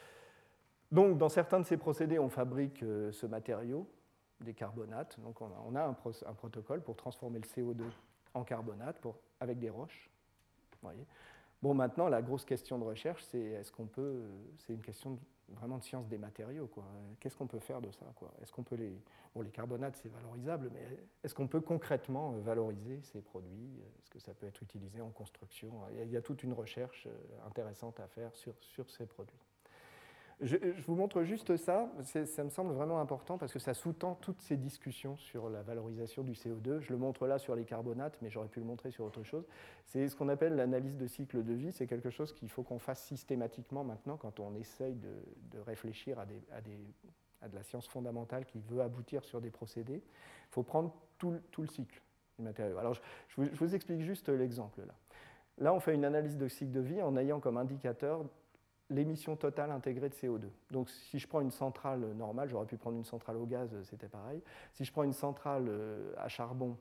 Donc, dans certains de ces procédés, on fabrique euh, ce matériau, des carbonates. Donc, on a, on a un, pro, un protocole pour transformer le C O deux en carbonate pour, avec des roches. Voyez. Bon, maintenant, la grosse question de recherche, c'est est-ce qu'on peut, c'est une question vraiment de science des matériaux, quoi. Qu'est-ce qu'on peut faire de ça, quoi? Est-ce qu'on peut les... Bon, les carbonates, c'est valorisable, mais est-ce qu'on peut concrètement valoriser ces produits? Est-ce que ça peut être utilisé en construction? Il y a, il y a toute une recherche intéressante à faire sur, sur ces produits. Je, je vous montre juste ça, ça me semble vraiment important parce que ça sous-tend toutes ces discussions sur la valorisation du C O deux. Je le montre là sur les carbonates, mais j'aurais pu le montrer sur autre chose. C'est ce qu'on appelle l'analyse de cycle de vie. C'est quelque chose qu'il faut qu'on fasse systématiquement maintenant quand on essaye de, de réfléchir à, des, à, des, à de la science fondamentale qui veut aboutir sur des procédés. Il faut prendre tout, tout le cycle du matériau. Alors, je, je, vous, je vous explique juste l'exemple là. Là, on fait une analyse de cycle de vie en ayant comme indicateur l'émission totale intégrée de C O deux. Donc si je prends une centrale normale, j'aurais pu prendre une centrale au gaz, c'était pareil. Si je prends une centrale à charbon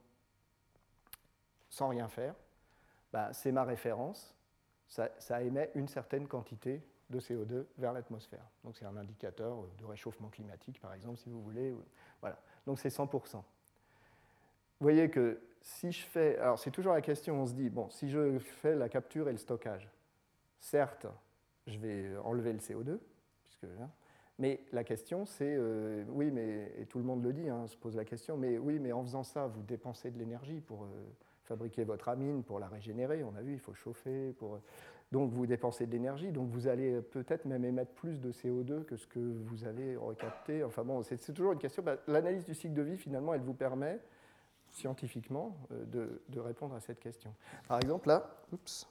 sans rien faire, bah, c'est ma référence, ça, ça émet une certaine quantité de C O deux vers l'atmosphère. Donc c'est un indicateur de réchauffement climatique, par exemple, si vous voulez. Voilà. Donc c'est cent pour cent. Vous voyez que si je fais... Alors c'est toujours la question, on se dit, bon, si je fais la capture et le stockage, certes, je vais enlever le C O deux, puisque, hein, mais la question c'est, euh, oui, mais, et tout le monde le dit, hein, se pose la question, mais oui, mais en faisant ça, vous dépensez de l'énergie pour euh, fabriquer votre amine, pour la régénérer, on a vu, il faut chauffer, pour, donc vous dépensez de l'énergie, donc vous allez peut-être même émettre plus de C O deux que ce que vous avez recapté, enfin bon, c'est, c'est toujours une question, bah, l'analyse du cycle de vie, finalement, elle vous permet, scientifiquement, euh, de, de répondre à cette question. Par exemple, là, oups,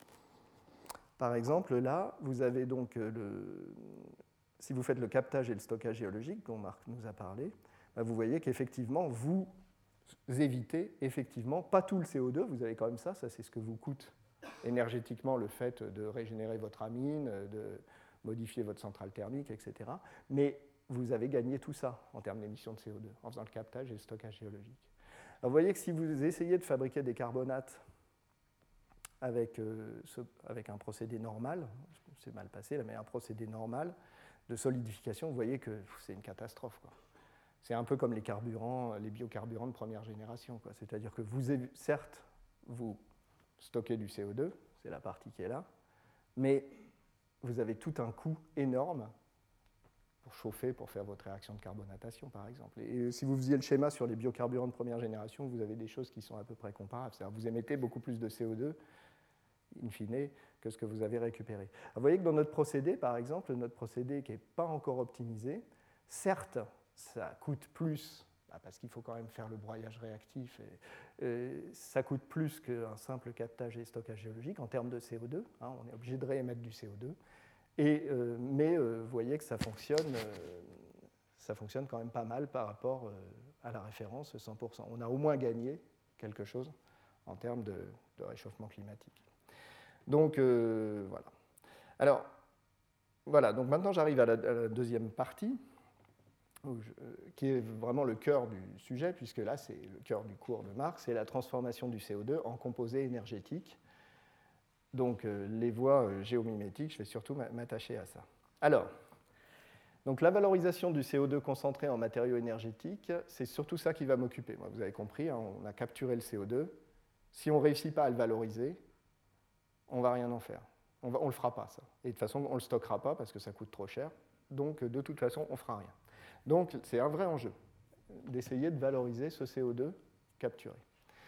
Par exemple, là, vous avez donc le, si vous faites le captage et le stockage géologique dont Marc nous a parlé, ben vous voyez qu'effectivement, vous évitez effectivement pas tout le C O deux, vous avez quand même ça, ça c'est ce que vous coûte énergétiquement le fait de régénérer votre amine, de modifier votre centrale thermique, et cetera. Mais vous avez gagné tout ça en termes d'émissions de C O deux en faisant le captage et le stockage géologique. Alors, vous voyez que si vous essayez de fabriquer des carbonates Avec, euh, ce, avec un procédé normal, c'est mal passé, là, mais un procédé normal de solidification, vous voyez que c'est une catastrophe, quoi. C'est un peu comme les carburants, les biocarburants de première génération, quoi. C'est-à-dire que vous, certes, vous stockez du C O deux, c'est la partie qui est là, mais vous avez tout un coût énorme pour chauffer, pour faire votre réaction de carbonatation, par exemple. Et si vous faisiez le schéma sur les biocarburants de première génération, vous avez des choses qui sont à peu près comparables. C'est-à-dire que vous émettez beaucoup plus de C O deux, in fine, que ce que vous avez récupéré. Alors, vous voyez que dans notre procédé, par exemple, notre procédé qui n'est pas encore optimisé, certes, ça coûte plus, bah parce qu'il faut quand même faire le broyage réactif, et, et ça coûte plus qu'un simple captage et stockage géologique en termes de C O deux, hein, on est obligé de réémettre du C O deux, et, euh, mais euh, vous voyez que ça fonctionne, euh, ça fonctionne quand même pas mal par rapport euh, à la référence cent pour cent. On a au moins gagné quelque chose en termes de, de réchauffement climatique. Donc, euh, voilà. Alors, voilà, donc maintenant j'arrive à, à la deuxième partie, où je, euh, qui est vraiment le cœur du sujet, puisque là, c'est le cœur du cours de Marc, c'est la transformation du C O deux en composé énergétique. Donc, euh, les voies euh, géomimétiques, je vais surtout m'attacher à ça. Alors, donc la valorisation du C O deux concentré en matériaux énergétiques, c'est surtout ça qui va m'occuper. Vous avez compris, hein, on a capturé le C O deux. Si on ne réussit pas à le valoriser, on ne va rien en faire. On ne le fera pas, ça. Et de toute façon, on ne le stockera pas parce que ça coûte trop cher. Donc, de toute façon, on ne fera rien. Donc, c'est un vrai enjeu d'essayer de valoriser ce C O deux capturé.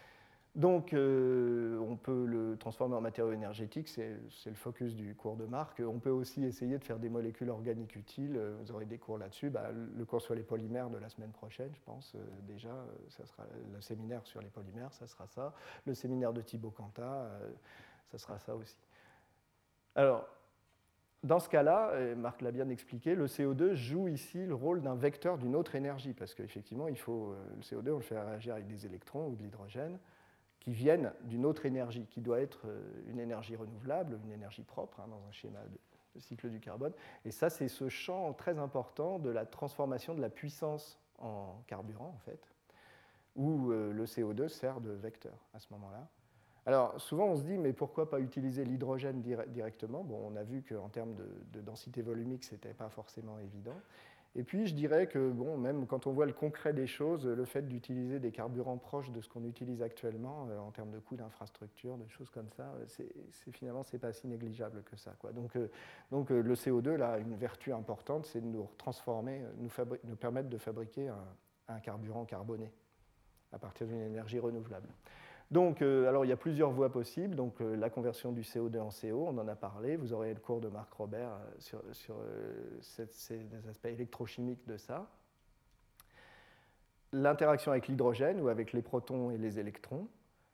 Donc, euh, on peut le transformer en matériaux énergétiques, c'est, c'est le focus du cours de Marc. On peut aussi essayer de faire des molécules organiques utiles. Vous aurez des cours là-dessus. Bah, le cours sur les polymères de la semaine prochaine, je pense, euh, déjà, ça sera le séminaire sur les polymères, ça sera ça. Le séminaire de Thibaut Cantat, euh, ça sera ça aussi. Alors, dans ce cas-là, Marc l'a bien expliqué, le C O deux joue ici le rôle d'un vecteur d'une autre énergie, parce qu'effectivement, il faut, le C O deux, on le fait réagir avec des électrons ou de l'hydrogène, qui viennent d'une autre énergie, qui doit être une énergie renouvelable, une énergie propre, hein, dans un schéma de, de cycle du carbone. Et ça, c'est ce champ très important de la transformation de la puissance en carburant, en fait, où euh, le C O deux sert de vecteur à ce moment-là. Alors, souvent, on se dit, mais pourquoi pas utiliser l'hydrogène directement? Bon, on a vu qu'en termes de, de densité volumique, ce n'était pas forcément évident. Et puis, je dirais que, bon, même quand on voit le concret des choses, le fait d'utiliser des carburants proches de ce qu'on utilise actuellement, euh, en termes de coûts d'infrastructure, de choses comme ça, c'est, c'est, finalement, ce n'est pas si négligeable que ça, quoi. Donc, euh, donc euh, le C O deux, là, a une vertu importante, c'est de nous transformer, nous, fabri- nous permettre de fabriquer un, un carburant carboné à partir d'une énergie renouvelable. Donc, euh, alors, il y a plusieurs voies possibles. Donc, euh, la conversion du C O deux en C O, on en a parlé. Vous aurez le cours de Marc Robert euh, sur, sur euh, ces, ces aspects électrochimiques de ça. L'interaction avec l'hydrogène ou avec les protons et les électrons,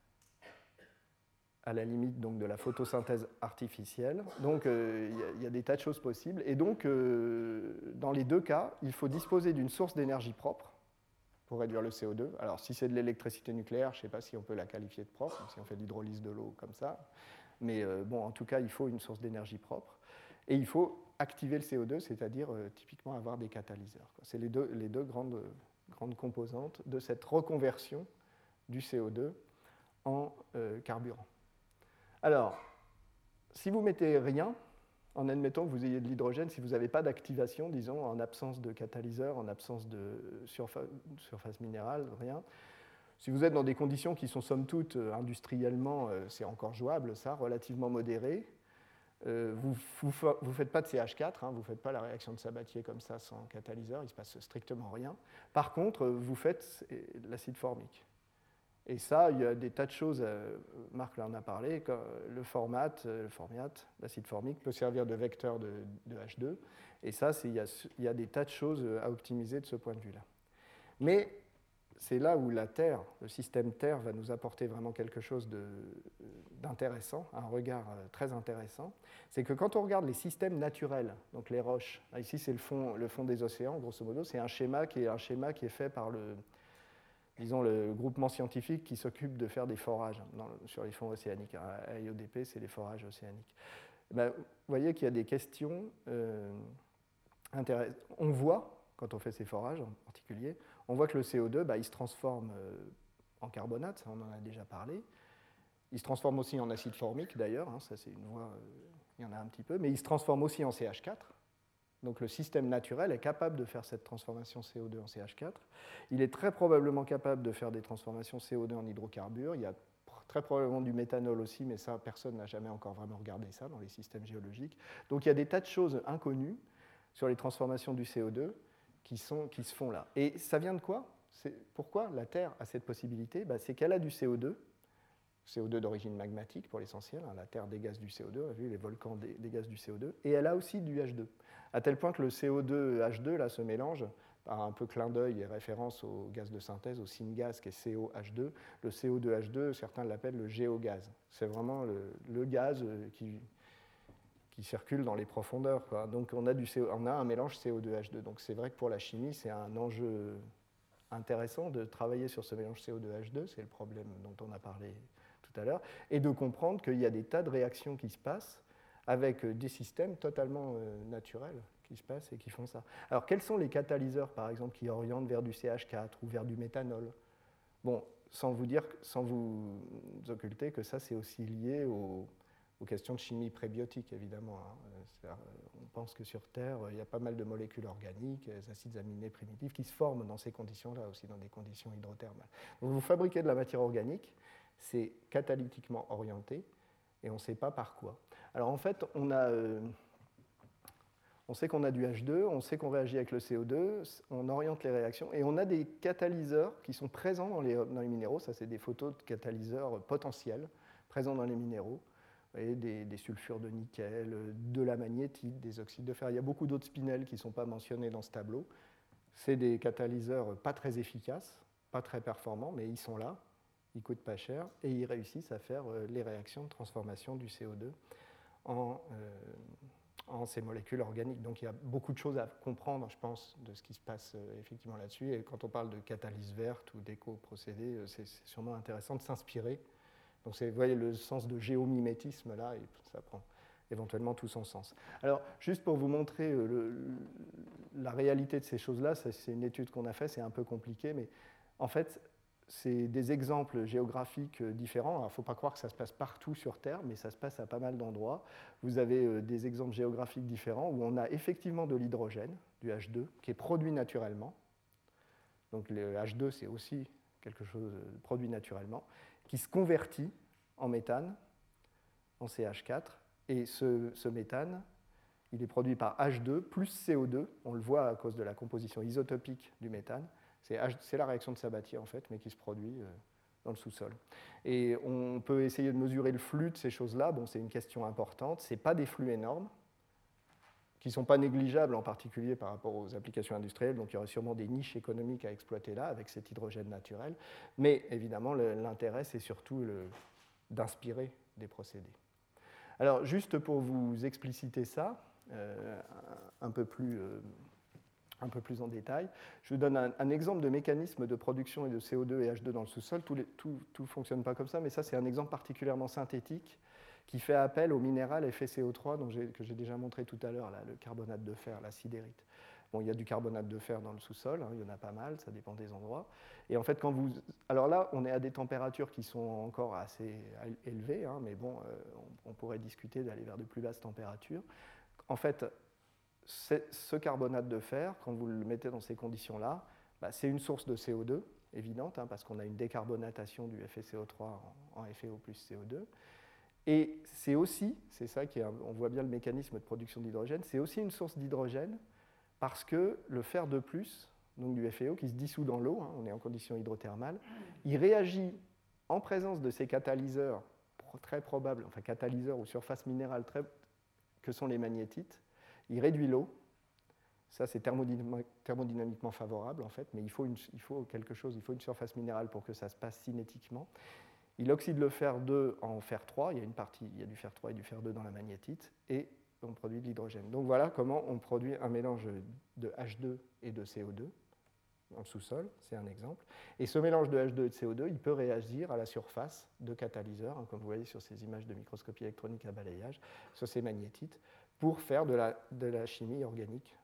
à la limite donc, de la photosynthèse artificielle. Donc, euh, il y, y a des tas de choses possibles. Et donc, euh, dans les deux cas, il faut disposer d'une source d'énergie propre pour réduire le C O deux. Alors, si c'est de l'électricité nucléaire, je ne sais pas si on peut la qualifier de propre, si on fait de l'hydrolyse de l'eau comme ça. Mais euh, bon, en tout cas, il faut une source d'énergie propre. Et il faut activer le C O deux, c'est-à-dire euh, typiquement avoir des catalyseurs. C'est les deux, les deux grandes, grandes composantes de cette reconversion du C O deux en euh, carburant. Alors, si vous mettez rien, en admettant que vous ayez de l'hydrogène, si vous n'avez pas d'activation, disons, en absence de catalyseur, en absence de surface, surface minérale, rien. Si vous êtes dans des conditions qui sont somme toute industriellement, c'est encore jouable, ça, relativement modéré, euh, vous ne faites pas de C H quatre, hein, vous ne faites pas la réaction de Sabatier comme ça sans catalyseur, il ne se passe strictement rien. Par contre, vous faites l'acide formique. Et ça, il y a des tas de choses, Marc en a parlé, le format, le formiat, l'acide formique peut servir de vecteur de, de H deux, et ça, il y, a, il y a des tas de choses à optimiser de ce point de vue-là. Mais c'est là où la Terre, le système Terre, va nous apporter vraiment quelque chose de, d'intéressant, un regard très intéressant. C'est que quand on regarde les systèmes naturels, donc les roches, ici c'est le fond, le fond des océans, grosso modo, c'est un schéma qui est un schéma qui est fait par le disons, le groupement scientifique qui s'occupe de faire des forages dans, sur les fonds océaniques. À I O D P, c'est les forages océaniques. Ben, vous voyez qu'il y a des questions euh, intéressantes. On voit, quand on fait ces forages en particulier, on voit que le C O deux, ben, il se transforme euh, en carbonate, ça on en a déjà parlé. Il se transforme aussi en acide formique, d'ailleurs, hein, ça c'est une voie, euh, il y en a un petit peu, mais il se transforme aussi en C H quatre. Donc le système naturel est capable de faire cette transformation C O deux en C H quatre. Il est très probablement capable de faire des transformations C O deux en hydrocarbures. Il y a très probablement du méthanol aussi, mais ça, personne n'a jamais encore vraiment regardé ça dans les systèmes géologiques. Donc il y a des tas de choses inconnues sur les transformations du C O deux qui, sont, qui se font là. Et ça vient de quoi? C'est, pourquoi la Terre a cette possibilité? Ben, c'est qu'elle a du C O deux, C O deux d'origine magmatique pour l'essentiel, hein, la Terre dégage du C O deux, on a vu les volcans dégagent du C O deux, et elle a aussi du H deux, à tel point que le C O deux H deux là, se mélange, par un peu clin d'œil et référence au gaz de synthèse, au syngas qui est C O H deux. Le C O deux H deux, certains l'appellent le géogaz. C'est vraiment le, le gaz qui, qui circule dans les profondeurs, quoi. Donc on a, du C O, on a un mélange C O deux H deux. Donc c'est vrai que pour la chimie, c'est un enjeu intéressant de travailler sur ce mélange C O deux H deux, c'est le problème dont on a parlé tout à l'heure, et de comprendre qu'il y a des tas de réactions qui se passent avec des systèmes totalement euh, naturels qui se passent et qui font ça. Alors, quels sont les catalyseurs, par exemple, qui orientent vers du C H quatre ou vers du méthanol? Bon, sans vous dire, sans vous occulter que ça, c'est aussi lié aux, aux questions de chimie prébiotique, évidemment. Hein. On pense que sur Terre, il y a pas mal de molécules organiques, des acides aminés primitifs, qui se forment dans ces conditions-là, aussi dans des conditions hydrothermales. Donc, vous fabriquez de la matière organique, c'est catalytiquement orienté, et on ne sait pas par quoi. Alors en fait, on, a, euh, on sait qu'on a du H deux, on sait qu'on réagit avec le C O deux, on oriente les réactions, et on a des catalyseurs qui sont présents dans les, dans les minéraux, ça c'est des photos de catalyseurs potentiels, présents dans les minéraux, vous voyez, des, des sulfures de nickel, de la magnétite, des oxydes de fer, il y a beaucoup d'autres spinels qui ne sont pas mentionnés dans ce tableau. C'est des catalyseurs pas très efficaces, pas très performants, mais ils sont là. Ils ne coûtent pas cher et ils réussissent à faire les réactions de transformation du C O deux en, euh, en ces molécules organiques. Donc il y a beaucoup de choses à comprendre, je pense, de ce qui se passe euh, effectivement là-dessus. Et quand on parle de catalyse verte ou d'éco-procédés, euh, c'est, c'est sûrement intéressant de s'inspirer. Donc c'est, vous voyez le sens de géomimétisme là, et ça prend éventuellement tout son sens. Alors juste pour vous montrer euh, le, la réalité de ces choses-là, c'est, c'est une étude qu'on a faite, c'est un peu compliqué, mais en fait, c'est des exemples géographiques différents. Il ne faut pas croire que ça se passe partout sur Terre, mais ça se passe à pas mal d'endroits. Vous avez des exemples géographiques différents où on a effectivement de l'hydrogène, du H deux, qui est produit naturellement. Donc le H deux, c'est aussi quelque chose produit naturellement, qui se convertit en méthane, en C H quatre. Et ce, ce méthane, il est produit par H deux plus C O deux. On le voit à cause de la composition isotopique du méthane. C'est, H, c'est la réaction de Sabatier, en fait, mais qui se produit dans le sous-sol. Et on peut essayer de mesurer le flux de ces choses-là. Bon, c'est une question importante. Ce n'est pas des flux énormes, qui ne sont pas négligeables, en particulier par rapport aux applications industrielles. Donc il y aurait sûrement des niches économiques à exploiter là, avec cet hydrogène naturel. Mais évidemment, le, l'intérêt, c'est surtout le, d'inspirer des procédés. Alors, juste pour vous expliciter ça, euh, un, peu plus, euh, un peu plus en détail, je vous donne un, un exemple de mécanisme de production et de C O deux et H deux dans le sous-sol. Tout ne fonctionne pas comme ça, mais ça, c'est un exemple particulièrement synthétique qui fait appel au minéral F e C O trois dont j'ai, que j'ai déjà montré tout à l'heure, là, le carbonate de fer, la sidérite. Bon, il y a du carbonate de fer dans le sous-sol, hein, il y en a pas mal, ça dépend des endroits. Et en fait, quand vous... Alors là, on est à des températures qui sont encore assez élevées, hein, mais bon, euh, on, on pourrait discuter d'aller vers de plus basses températures. En fait, ce carbonate de fer, quand vous le mettez dans ces conditions-là, bah, c'est une source de C O deux, évidente, hein, parce qu'on a une décarbonatation du F e C O trois en, en F e O plus C O deux. Et c'est aussi, c'est ça qui est, on voit bien le mécanisme de production d'hydrogène, c'est aussi une source d'hydrogène parce que le fer de plus, donc du F e O, qui se dissout dans l'eau, hein, on est en conditions hydrothermales, il réagit en présence de ces catalyseurs très probables, enfin catalyseurs ou surfaces minérales très, que sont les magnétites, il réduit l'eau. Ça, c'est thermodynamiquement favorable, en fait, mais il faut, une, il faut quelque chose, il faut une surface minérale pour que ça se passe cinétiquement. Il oxyde le fer deux en fer trois, il y a une partie, il y a du fer trois et du fer deux dans la magnétite, et on produit de l'hydrogène. Donc voilà comment on produit un mélange de H deux et de C O deux dans le sous-sol, c'est un exemple. Et ce mélange de H deux et de C O deux, il peut réagir à la surface de catalyseurs, hein, comme vous voyez sur ces images de microscopie électronique à balayage, sur ces magnétites, pour faire de la, de la chimie organique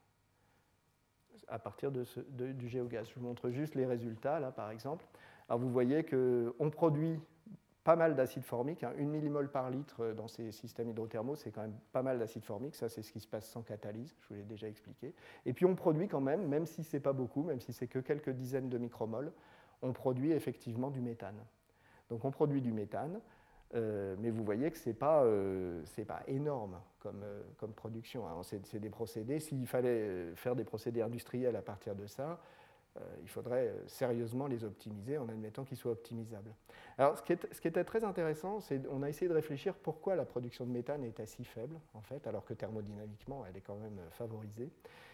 à partir de ce, de, du géogaz. Je vous montre juste les résultats, là, par exemple. Alors vous voyez qu'on produit pas mal d'acide formique, hein, une millimole par litre dans ces systèmes hydrothermaux, c'est quand même pas mal d'acide formique, ça c'est ce qui se passe sans catalyse, je vous l'ai déjà expliqué. Et puis on produit quand même, même si c'est pas beaucoup, même si c'est que quelques dizaines de micromoles, on produit effectivement du méthane. Donc on produit du méthane, euh, mais vous voyez que ce n'est pas, euh, c'est pas énorme comme, euh, comme production, hein. C'est, c'est des procédés, s'il fallait faire des procédés industriels à partir de ça, Euh, il faudrait sérieusement les optimiser en admettant qu'ils soient optimisables. Alors, ce qui, est, ce qui était très intéressant, c'est qu'on a essayé de réfléchir pourquoi la production de méthane était si faible, en fait, alors que thermodynamiquement, elle est quand même favorisée.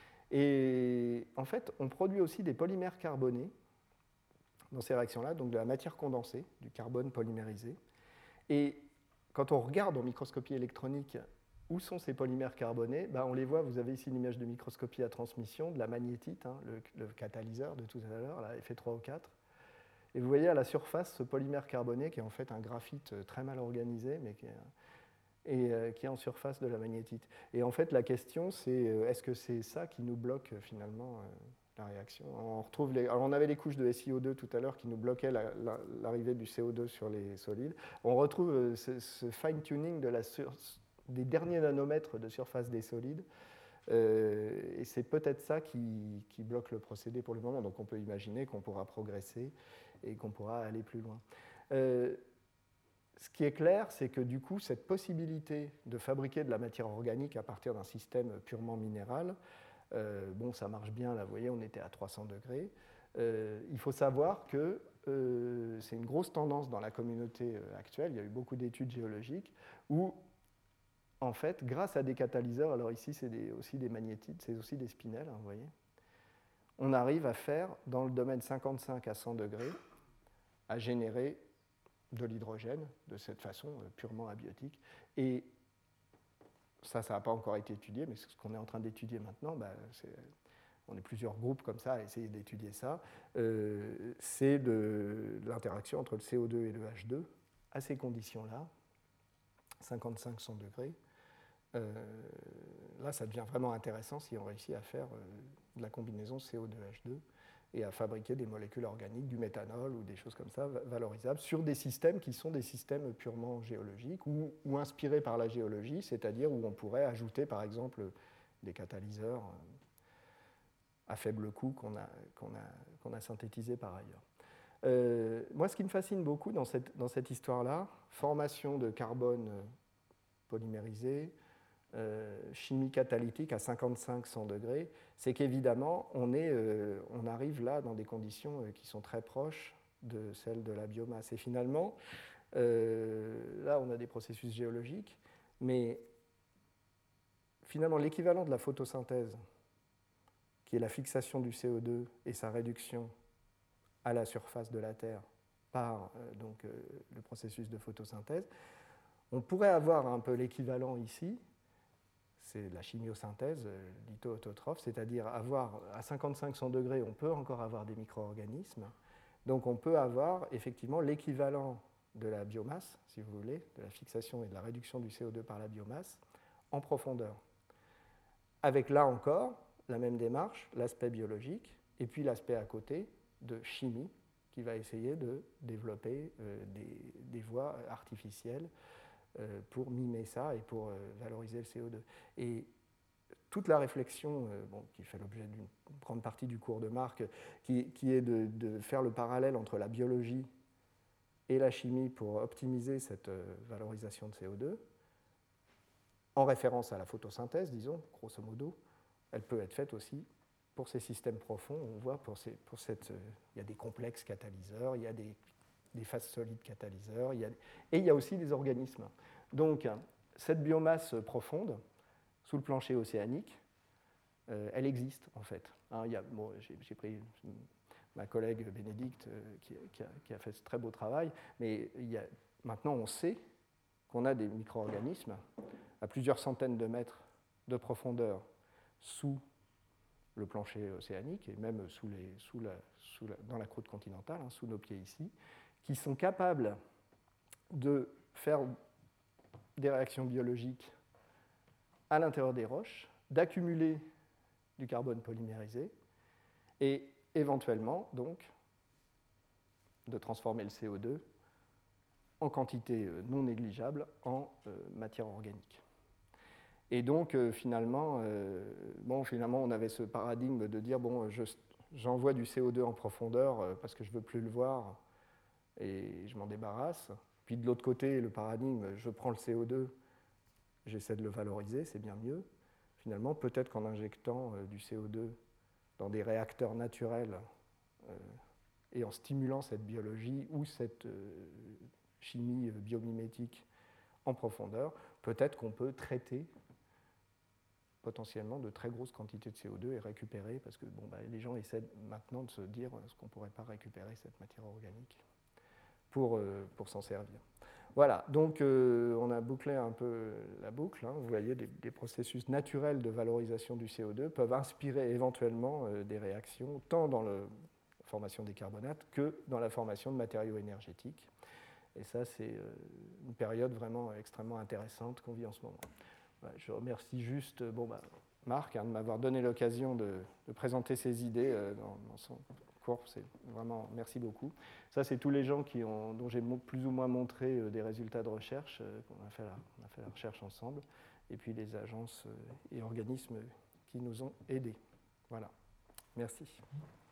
Et en fait, on produit aussi des polymères carbonés dans ces réactions-là, donc de la matière condensée, du carbone polymérisé. Et quand on regarde en microscopie électronique où sont ces polymères carbonés, ben on les voit, vous avez ici une image de microscopie à transmission, de la magnétite, hein, le, le catalyseur de tout à l'heure, là, F e trois O quatre. Et vous voyez à la surface ce polymère carboné qui est en fait un graphite très mal organisé, mais qui est, et, euh, qui est en surface de la magnétite. Et en fait, la question, c'est est-ce que c'est ça qui nous bloque finalement euh, la réaction? On retrouve les, alors on avait les couches de S i O deux tout à l'heure qui nous bloquaient la, la, l'arrivée du C O deux sur les solides. On retrouve euh, ce, ce fine-tuning de la sur, des derniers nanomètres de surface des solides, euh, et c'est peut-être ça qui, qui bloque le procédé pour le moment. Donc on peut imaginer qu'on pourra progresser et qu'on pourra aller plus loin. Euh, ce qui est clair, c'est que du coup, cette possibilité de fabriquer de la matière organique à partir d'un système purement minéral, euh, bon, ça marche bien, là, vous voyez, on était à trois cents degrés. Euh, il faut savoir que euh, c'est une grosse tendance dans la communauté actuelle, il y a eu beaucoup d'études géologiques, où en fait, grâce à des catalyseurs, alors ici c'est des, aussi des magnétites, c'est aussi des spinels, hein, vous voyez, on arrive à faire, dans le domaine cinquante-cinq à cent degrés, à générer de l'hydrogène de cette façon euh, purement abiotique. Et ça, ça n'a pas encore été étudié, mais ce qu'on est en train d'étudier maintenant, bah, c'est, on est plusieurs groupes comme ça à essayer d'étudier ça, euh, c'est de, de l'interaction entre le C O deux et le H deux à ces conditions-là, cinquante-cinq à cent degrés. Euh, là, ça devient vraiment intéressant si on réussit à faire euh, de la combinaison C O deux H deux et à fabriquer des molécules organiques, du méthanol ou des choses comme ça, valorisables, sur des systèmes qui sont des systèmes purement géologiques ou, ou inspirés par la géologie, c'est-à-dire où on pourrait ajouter, par exemple, des catalyseurs à faible coût qu'on a, qu'on a, qu'on a synthétisé par ailleurs. Euh, moi, ce qui me fascine beaucoup dans cette, dans cette histoire-là, formation de carbone polymérisé, euh, chimie catalytique à cinquante-cinq à cent degrés, c'est qu'évidemment, on, est, euh, on arrive là dans des conditions euh, qui sont très proches de celles de la biomasse. Et finalement, euh, là, on a des processus géologiques, mais finalement, l'équivalent de la photosynthèse, qui est la fixation du C O deux et sa réduction à la surface de la Terre par euh, donc, euh, le processus de photosynthèse, on pourrait avoir un peu l'équivalent ici, c'est la chimiosynthèse, euh, litho-autotrophe, c'est-à-dire avoir à cinquante-cinq à cent degrés, on peut encore avoir des micro-organismes. Donc on peut avoir effectivement l'équivalent de la biomasse, si vous voulez, de la fixation et de la réduction du C O deux par la biomasse, en profondeur. Avec là encore la même démarche, l'aspect biologique, et puis l'aspect à côté de chimie, qui va essayer de développer euh, des, des voies artificielles euh, pour mimer ça et pour euh, valoriser le C O deux. Et toute la réflexion, euh, bon, qui fait l'objet d'une grande partie du cours de Marc, qui, qui est de, de faire le parallèle entre la biologie et la chimie pour optimiser cette euh, valorisation de C O deux, en référence à la photosynthèse, disons, grosso modo, elle peut être faite aussi pour ces systèmes profonds. On voit pour, ces, pour cette, euh, il y a des complexes catalyseurs, il y a des, des phases solides catalyseurs, il y a, et il y a aussi des organismes. Donc, cette biomasse profonde, sous le plancher océanique, euh, elle existe en fait. Hein, il y a, bon, j'ai, j'ai pris ma collègue Bénédicte euh, qui, qui, a, qui a fait ce très beau travail, mais il y a, maintenant on sait qu'on a des micro-organismes à plusieurs centaines de mètres de profondeur sous le plancher océanique et même sous les, sous la, sous la, dans la croûte continentale, hein, sous nos pieds ici, qui sont capables de faire des réactions biologiques à l'intérieur des roches, d'accumuler du carbone polymérisé et éventuellement donc de transformer le C O deux en quantité non négligeable en euh, matière organique. Et donc, euh, finalement, euh, bon, finalement, on avait ce paradigme de dire, bon, je, j'envoie du C O deux en profondeur euh, parce que je ne veux plus le voir et je m'en débarrasse. Puis de l'autre côté, le paradigme, je prends le C O deux, j'essaie de le valoriser, c'est bien mieux. Finalement, peut-être qu'en injectant euh, du C O deux dans des réacteurs naturels euh, et en stimulant cette biologie ou cette euh, chimie biomimétique en profondeur, peut-être qu'on peut traiter potentiellement de très grosses quantités de C O deux et récupérer, parce que bon, bah, les gens essaient maintenant de se dire est-ce qu'on ne pourrait pas récupérer cette matière organique pour, euh, pour s'en servir. Voilà, donc euh, on a bouclé un peu la boucle. Hein. Vous voyez, des, des processus naturels de valorisation du C O deux peuvent inspirer éventuellement euh, des réactions, tant dans le, la formation des carbonates que dans la formation de matériaux énergétiques. Et ça, c'est euh, une période vraiment extrêmement intéressante qu'on vit en ce moment. Je remercie juste bon, bah, Marc hein, de m'avoir donné l'occasion de, de présenter ses idées euh, dans, dans son cours. C'est vraiment, merci beaucoup. Ça, c'est tous les gens qui ont, dont j'ai plus ou moins montré euh, des résultats de recherche. Euh, qu'on a fait la, on a fait la recherche ensemble. Et puis les agences euh, et organismes qui nous ont aidés. Voilà. Merci.